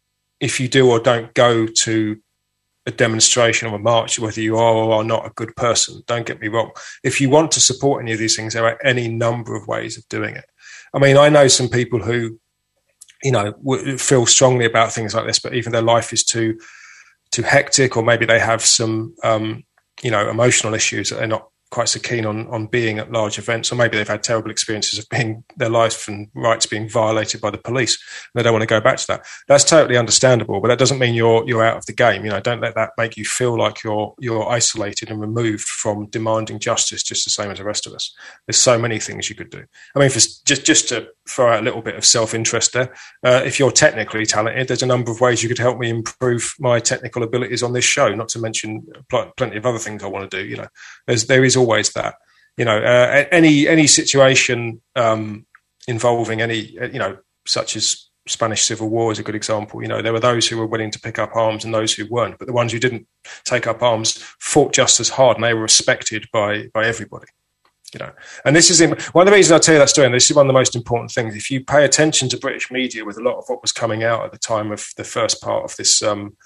if you do or don't go to a demonstration or a march, whether you are or are not a good person. Don't get me wrong. If you want to support any of these things, there are any number of ways of doing it. I mean, I know some people who, you know, w- feel strongly about things like this, but even their life is too too hectic, or maybe they have some, um, you know, emotional issues that they're not quite so keen on on being at large events, or maybe they've had terrible experiences of being their life and rights being violated by the police, and they don't want to go back to that. That's totally understandable, but that doesn't mean you're you're out of the game. You know, don't let that make you feel like you're you're isolated and removed from demanding justice, just the same as the rest of us. There's so many things you could do. I mean, for, just just to throw out a little bit of self-interest there, uh, if you're technically talented, there's a number of ways you could help me improve my technical abilities on this show, not to mention pl- plenty of other things I want to do. You know, there's there is always that. You know, uh, any any situation um, involving any, you know, such as Spanish Civil War is a good example. You know, there were those who were willing to pick up arms and those who weren't, but the ones who didn't take up arms fought just as hard, and they were respected by by everybody. You know, and this is one of the reasons I tell you that story, and this is one of the most important things. If you pay attention to British media with a lot of what was coming out at the time of the first part of this um,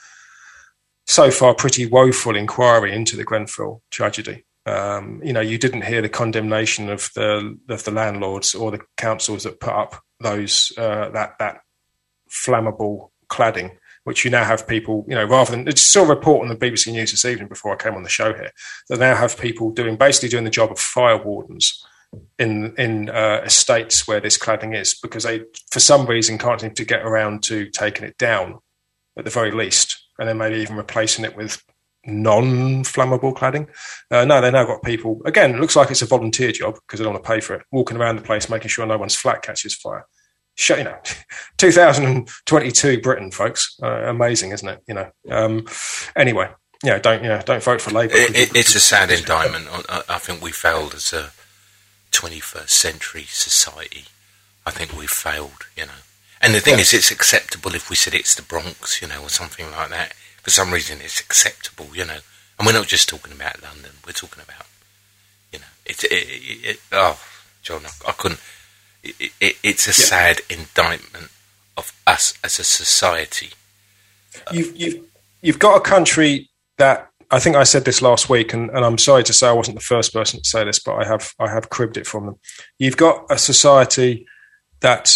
so far pretty woeful inquiry into the Grenfell tragedy, um, you know, you didn't hear the condemnation of the of the landlords or the councils that put up those uh, that that flammable cladding, which you now have people, you know, rather than, it's still a report on the B B C News this evening before I came on the show here, they now have people doing, basically doing the job of fire wardens in in uh, estates where this cladding is, because they, for some reason, can't seem to get around to taking it down at the very least, and then maybe even replacing it with non-flammable cladding. Uh, no, they now got people, again, it looks like it's a volunteer job because they don't want to pay for it, walking around the place making sure no one's flat catches fire. You know, two thousand twenty-two Britain, folks. Uh, amazing, isn't it? You know. Um, anyway, yeah, don't you know, don't vote for Labour. It, it, it's a sad indictment. I, I think we failed as a twenty-first century society. I think we failed. You know, and the thing yeah. is, it's acceptable if we said it's the Bronx, you know, or something like that. For some reason, it's acceptable. You know, and we're not just talking about London. We're talking about, you know, it's it, it, it, oh, John, I, I couldn't. It, it, it's a yeah. sad indictment of us as a society. You've, you've, you've got a country that, I think I said this last week, and, and I'm sorry to say I wasn't the first person to say this, but I have I have cribbed it from them. You've got a society that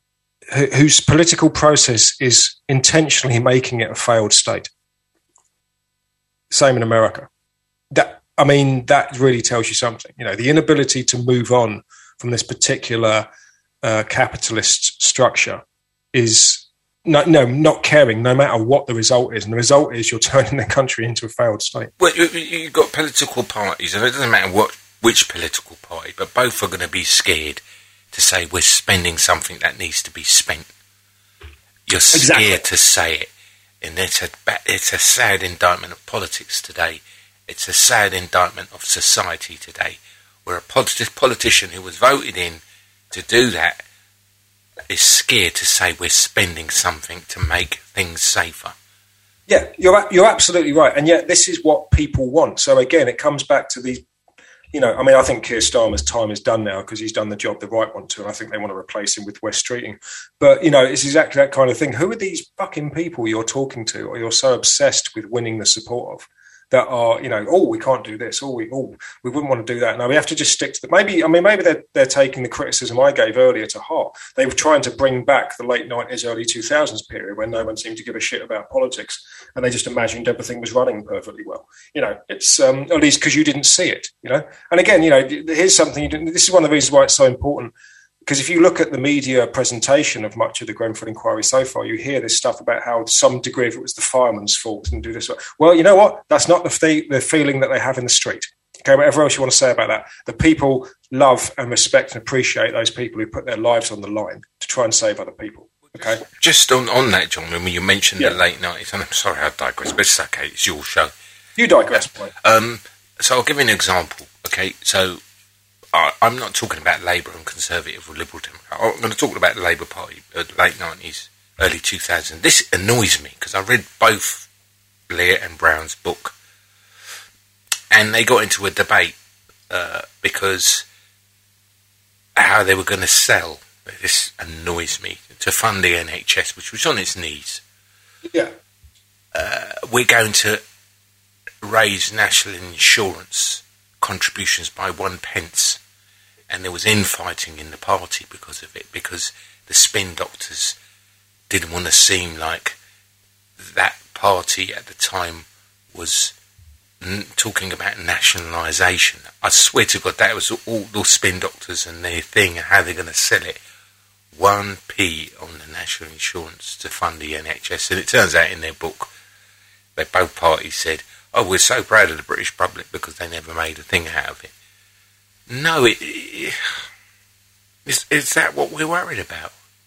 whose political process is intentionally making it a failed state. Same in America. That I mean, that really tells you something. You know, the inability to move on from this particular uh, capitalist structure is no, no, not caring, no matter what the result is. And the result is you're turning the country into a failed state. Well, you, you've got political parties, and it doesn't matter what which political party, but both are going to be scared to say we're spending something that needs to be spent. You're scared exactly. to say it. And it's a, it's a sad indictment of politics today. It's a sad indictment of society today, where a polit- politician who was voted in to do that is scared to say we're spending something to make things safer. Yeah, you're you're absolutely right, and yet this is what people want. So again, it comes back to these. You know, I mean, I think Keir Starmer's time is done now because he's done the job the right one to, and I think they want to replace him with Wes Streeting. But, you know, it's exactly that kind of thing. Who are these fucking people you're talking to or you're so obsessed with winning the support of that are, you know, oh, we can't do this, oh, we oh, we wouldn't want to do that. No, we have to just stick to the... Maybe, I mean, maybe they're, they're taking the criticism I gave earlier to heart. They were trying to bring back the late nineties, early two thousands period when no one seemed to give a shit about politics and they just imagined everything was running perfectly well. You know, it's um, at least because you didn't see it, you know. And again, you know, here's something you didn't... This is one of the reasons why it's so important. Because if you look at the media presentation of much of the Grenfell inquiry so far, you hear this stuff about how to some degree if it was the fireman's fault and do this. Well, you know what? That's not the, th- the feeling that they have in the street. Okay, whatever else you want to say about that. The people love and respect and appreciate those people who put their lives on the line to try and save other people. Okay. Just on, on that, John, when you mentioned yeah. the late nineties, and I'm sorry I digress, but it's okay, it's your show. You digress, boy. Um, so I'll give you an example. Okay, so... I'm not talking about Labour and Conservative or Liberal Democrat. I'm going to talk about the Labour Party, uh, late nineties, early two thousands. This annoys me because I read both Blair and Brown's book, and they got into a debate uh, because how they were going to sell. This annoys me to fund the N H S, which was on its knees. Yeah, uh, we're going to raise national insurance contributions by one pence. And there was infighting in the party because of it, because the spin doctors didn't want to seem like that party at the time was n- talking about nationalisation. I swear to God, that was all those spin doctors and their thing and how they're going to sell it. one p on the national insurance to fund the N H S. And it turns out in their book, they both parties said, oh, we're so proud of the British public because they never made a thing out of it. No, it, it, is, is that what we're worried about?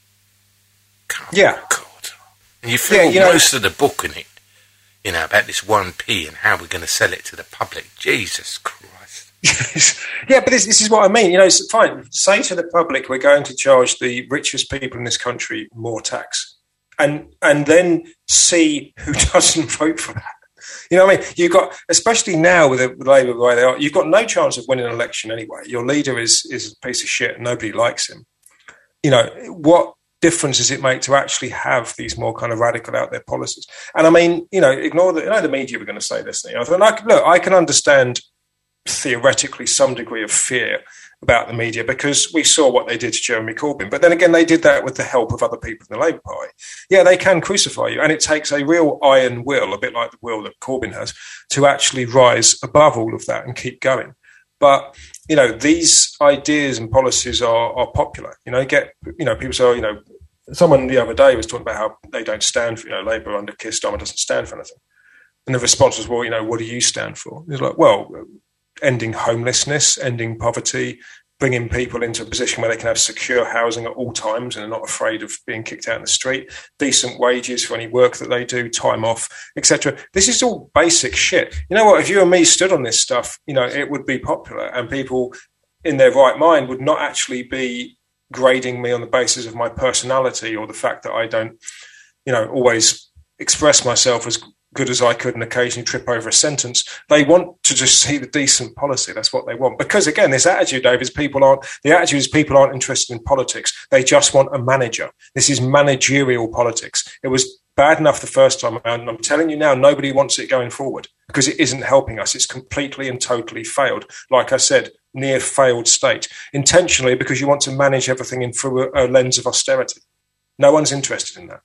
God, yeah. God. And you feel yeah, you most know, of the book in it, you know, about this one p and how we're going to sell it to the public. Jesus Christ. Yeah, but this, this is what I mean. You know, it's fine. Say to the public, we're going to charge the richest people in this country more tax. And and then see who doesn't vote for that. You know what I mean? You've got, especially now with the with Labour the way they are, you've got no chance of winning an election anyway. Your leader is is a piece of shit and nobody likes him. You know, what difference does it make to actually have these more kind of radical out there policies? And I mean, you know, ignore the, you know, the media were going to say this thing. I thought, like, look, I can understand theoretically some degree of fear about the media because we saw what they did to Jeremy Corbyn. But then again, they did that with the help of other people in the Labour Party. Yeah, they can crucify you. And it takes a real iron will, a bit like the will that Corbyn has, to actually rise above all of that and keep going. But, you know, these ideas and policies are, are popular. You know, get, you know, people say, you know, someone the other day was talking about how they don't stand for, you know, Labour under Keir Starmer doesn't stand for anything. And the response was, well, you know, what do you stand for? It's like, well, ending homelessness, ending poverty, bringing people into a position where they can have secure housing at all times and are not afraid of being kicked out in the street, decent wages for any work that they do, time off, et cetera. This is all basic shit. You know what? If you and me stood on this stuff, you know, it would be popular and people in their right mind would not actually be grading me on the basis of my personality or the fact that I don't, you know, always express myself as good as I could and occasionally trip over a sentence. They want to just see the decent policy. That's what they want. Because again, this attitude, Dave, is people aren't, the attitude is people aren't interested in politics. They just want a manager. This is managerial politics. It was bad enough the first time around, and I'm telling you now, nobody wants it going forward because it isn't helping us. It's completely and totally failed. Like I said, near failed state. Intentionally because you want to manage everything in through a, a lens of austerity. No one's interested in that.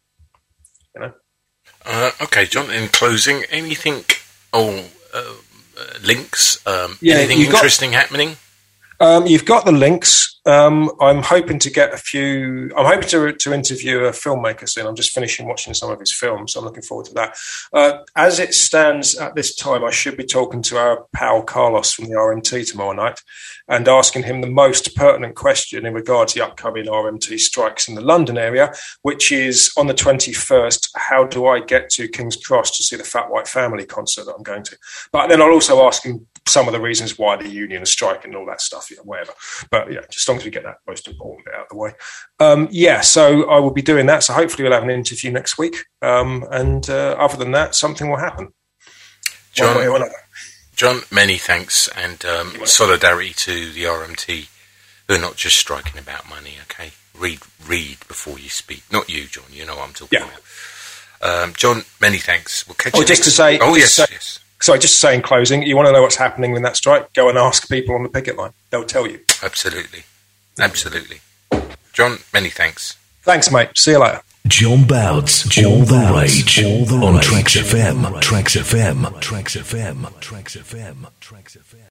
You know? Uh, okay, John, in closing, anything or uh, uh, links, um, yeah, anything interesting got, happening? Um, you've got the links. Um, I'm hoping to get a few, I'm hoping to, to interview a filmmaker soon. I'm just finishing watching some of his films, so I'm looking forward to that. Uh, as it stands at this time, I should be talking to our pal Carlos from the R M T tomorrow night and asking him the most pertinent question in regards to the upcoming R M T strikes in the London area, which is on the twenty-first, how do I get to King's Cross to see the Fat White Family concert that I'm going to? But then I'll also ask him some of the reasons why the union is striking and all that stuff, yeah, whatever. But yeah, just as long as we get that most important bit out of the way. Um, yeah, so I will be doing that. So hopefully we'll have an interview next week. Um, and uh, other than that, something will happen. John, way or another. John, many thanks, and um, solidarity to the R M T, who are not just striking about money, okay? Read read before you speak. Not you, John, you know what I'm talking yeah. about. Um, John, many thanks. We'll catch oh, you just next to say, Oh, yes, say, yes. Sorry, just to say in closing, you want to know what's happening with that strike? Go and ask people on the picket line. They'll tell you. Absolutely. Absolutely. John, many thanks. Thanks, mate. See you later. John Bouts, all the rage, all the on Tracks F M, Tracks F M, Tracks F M, Tracks F M, Tracks F M.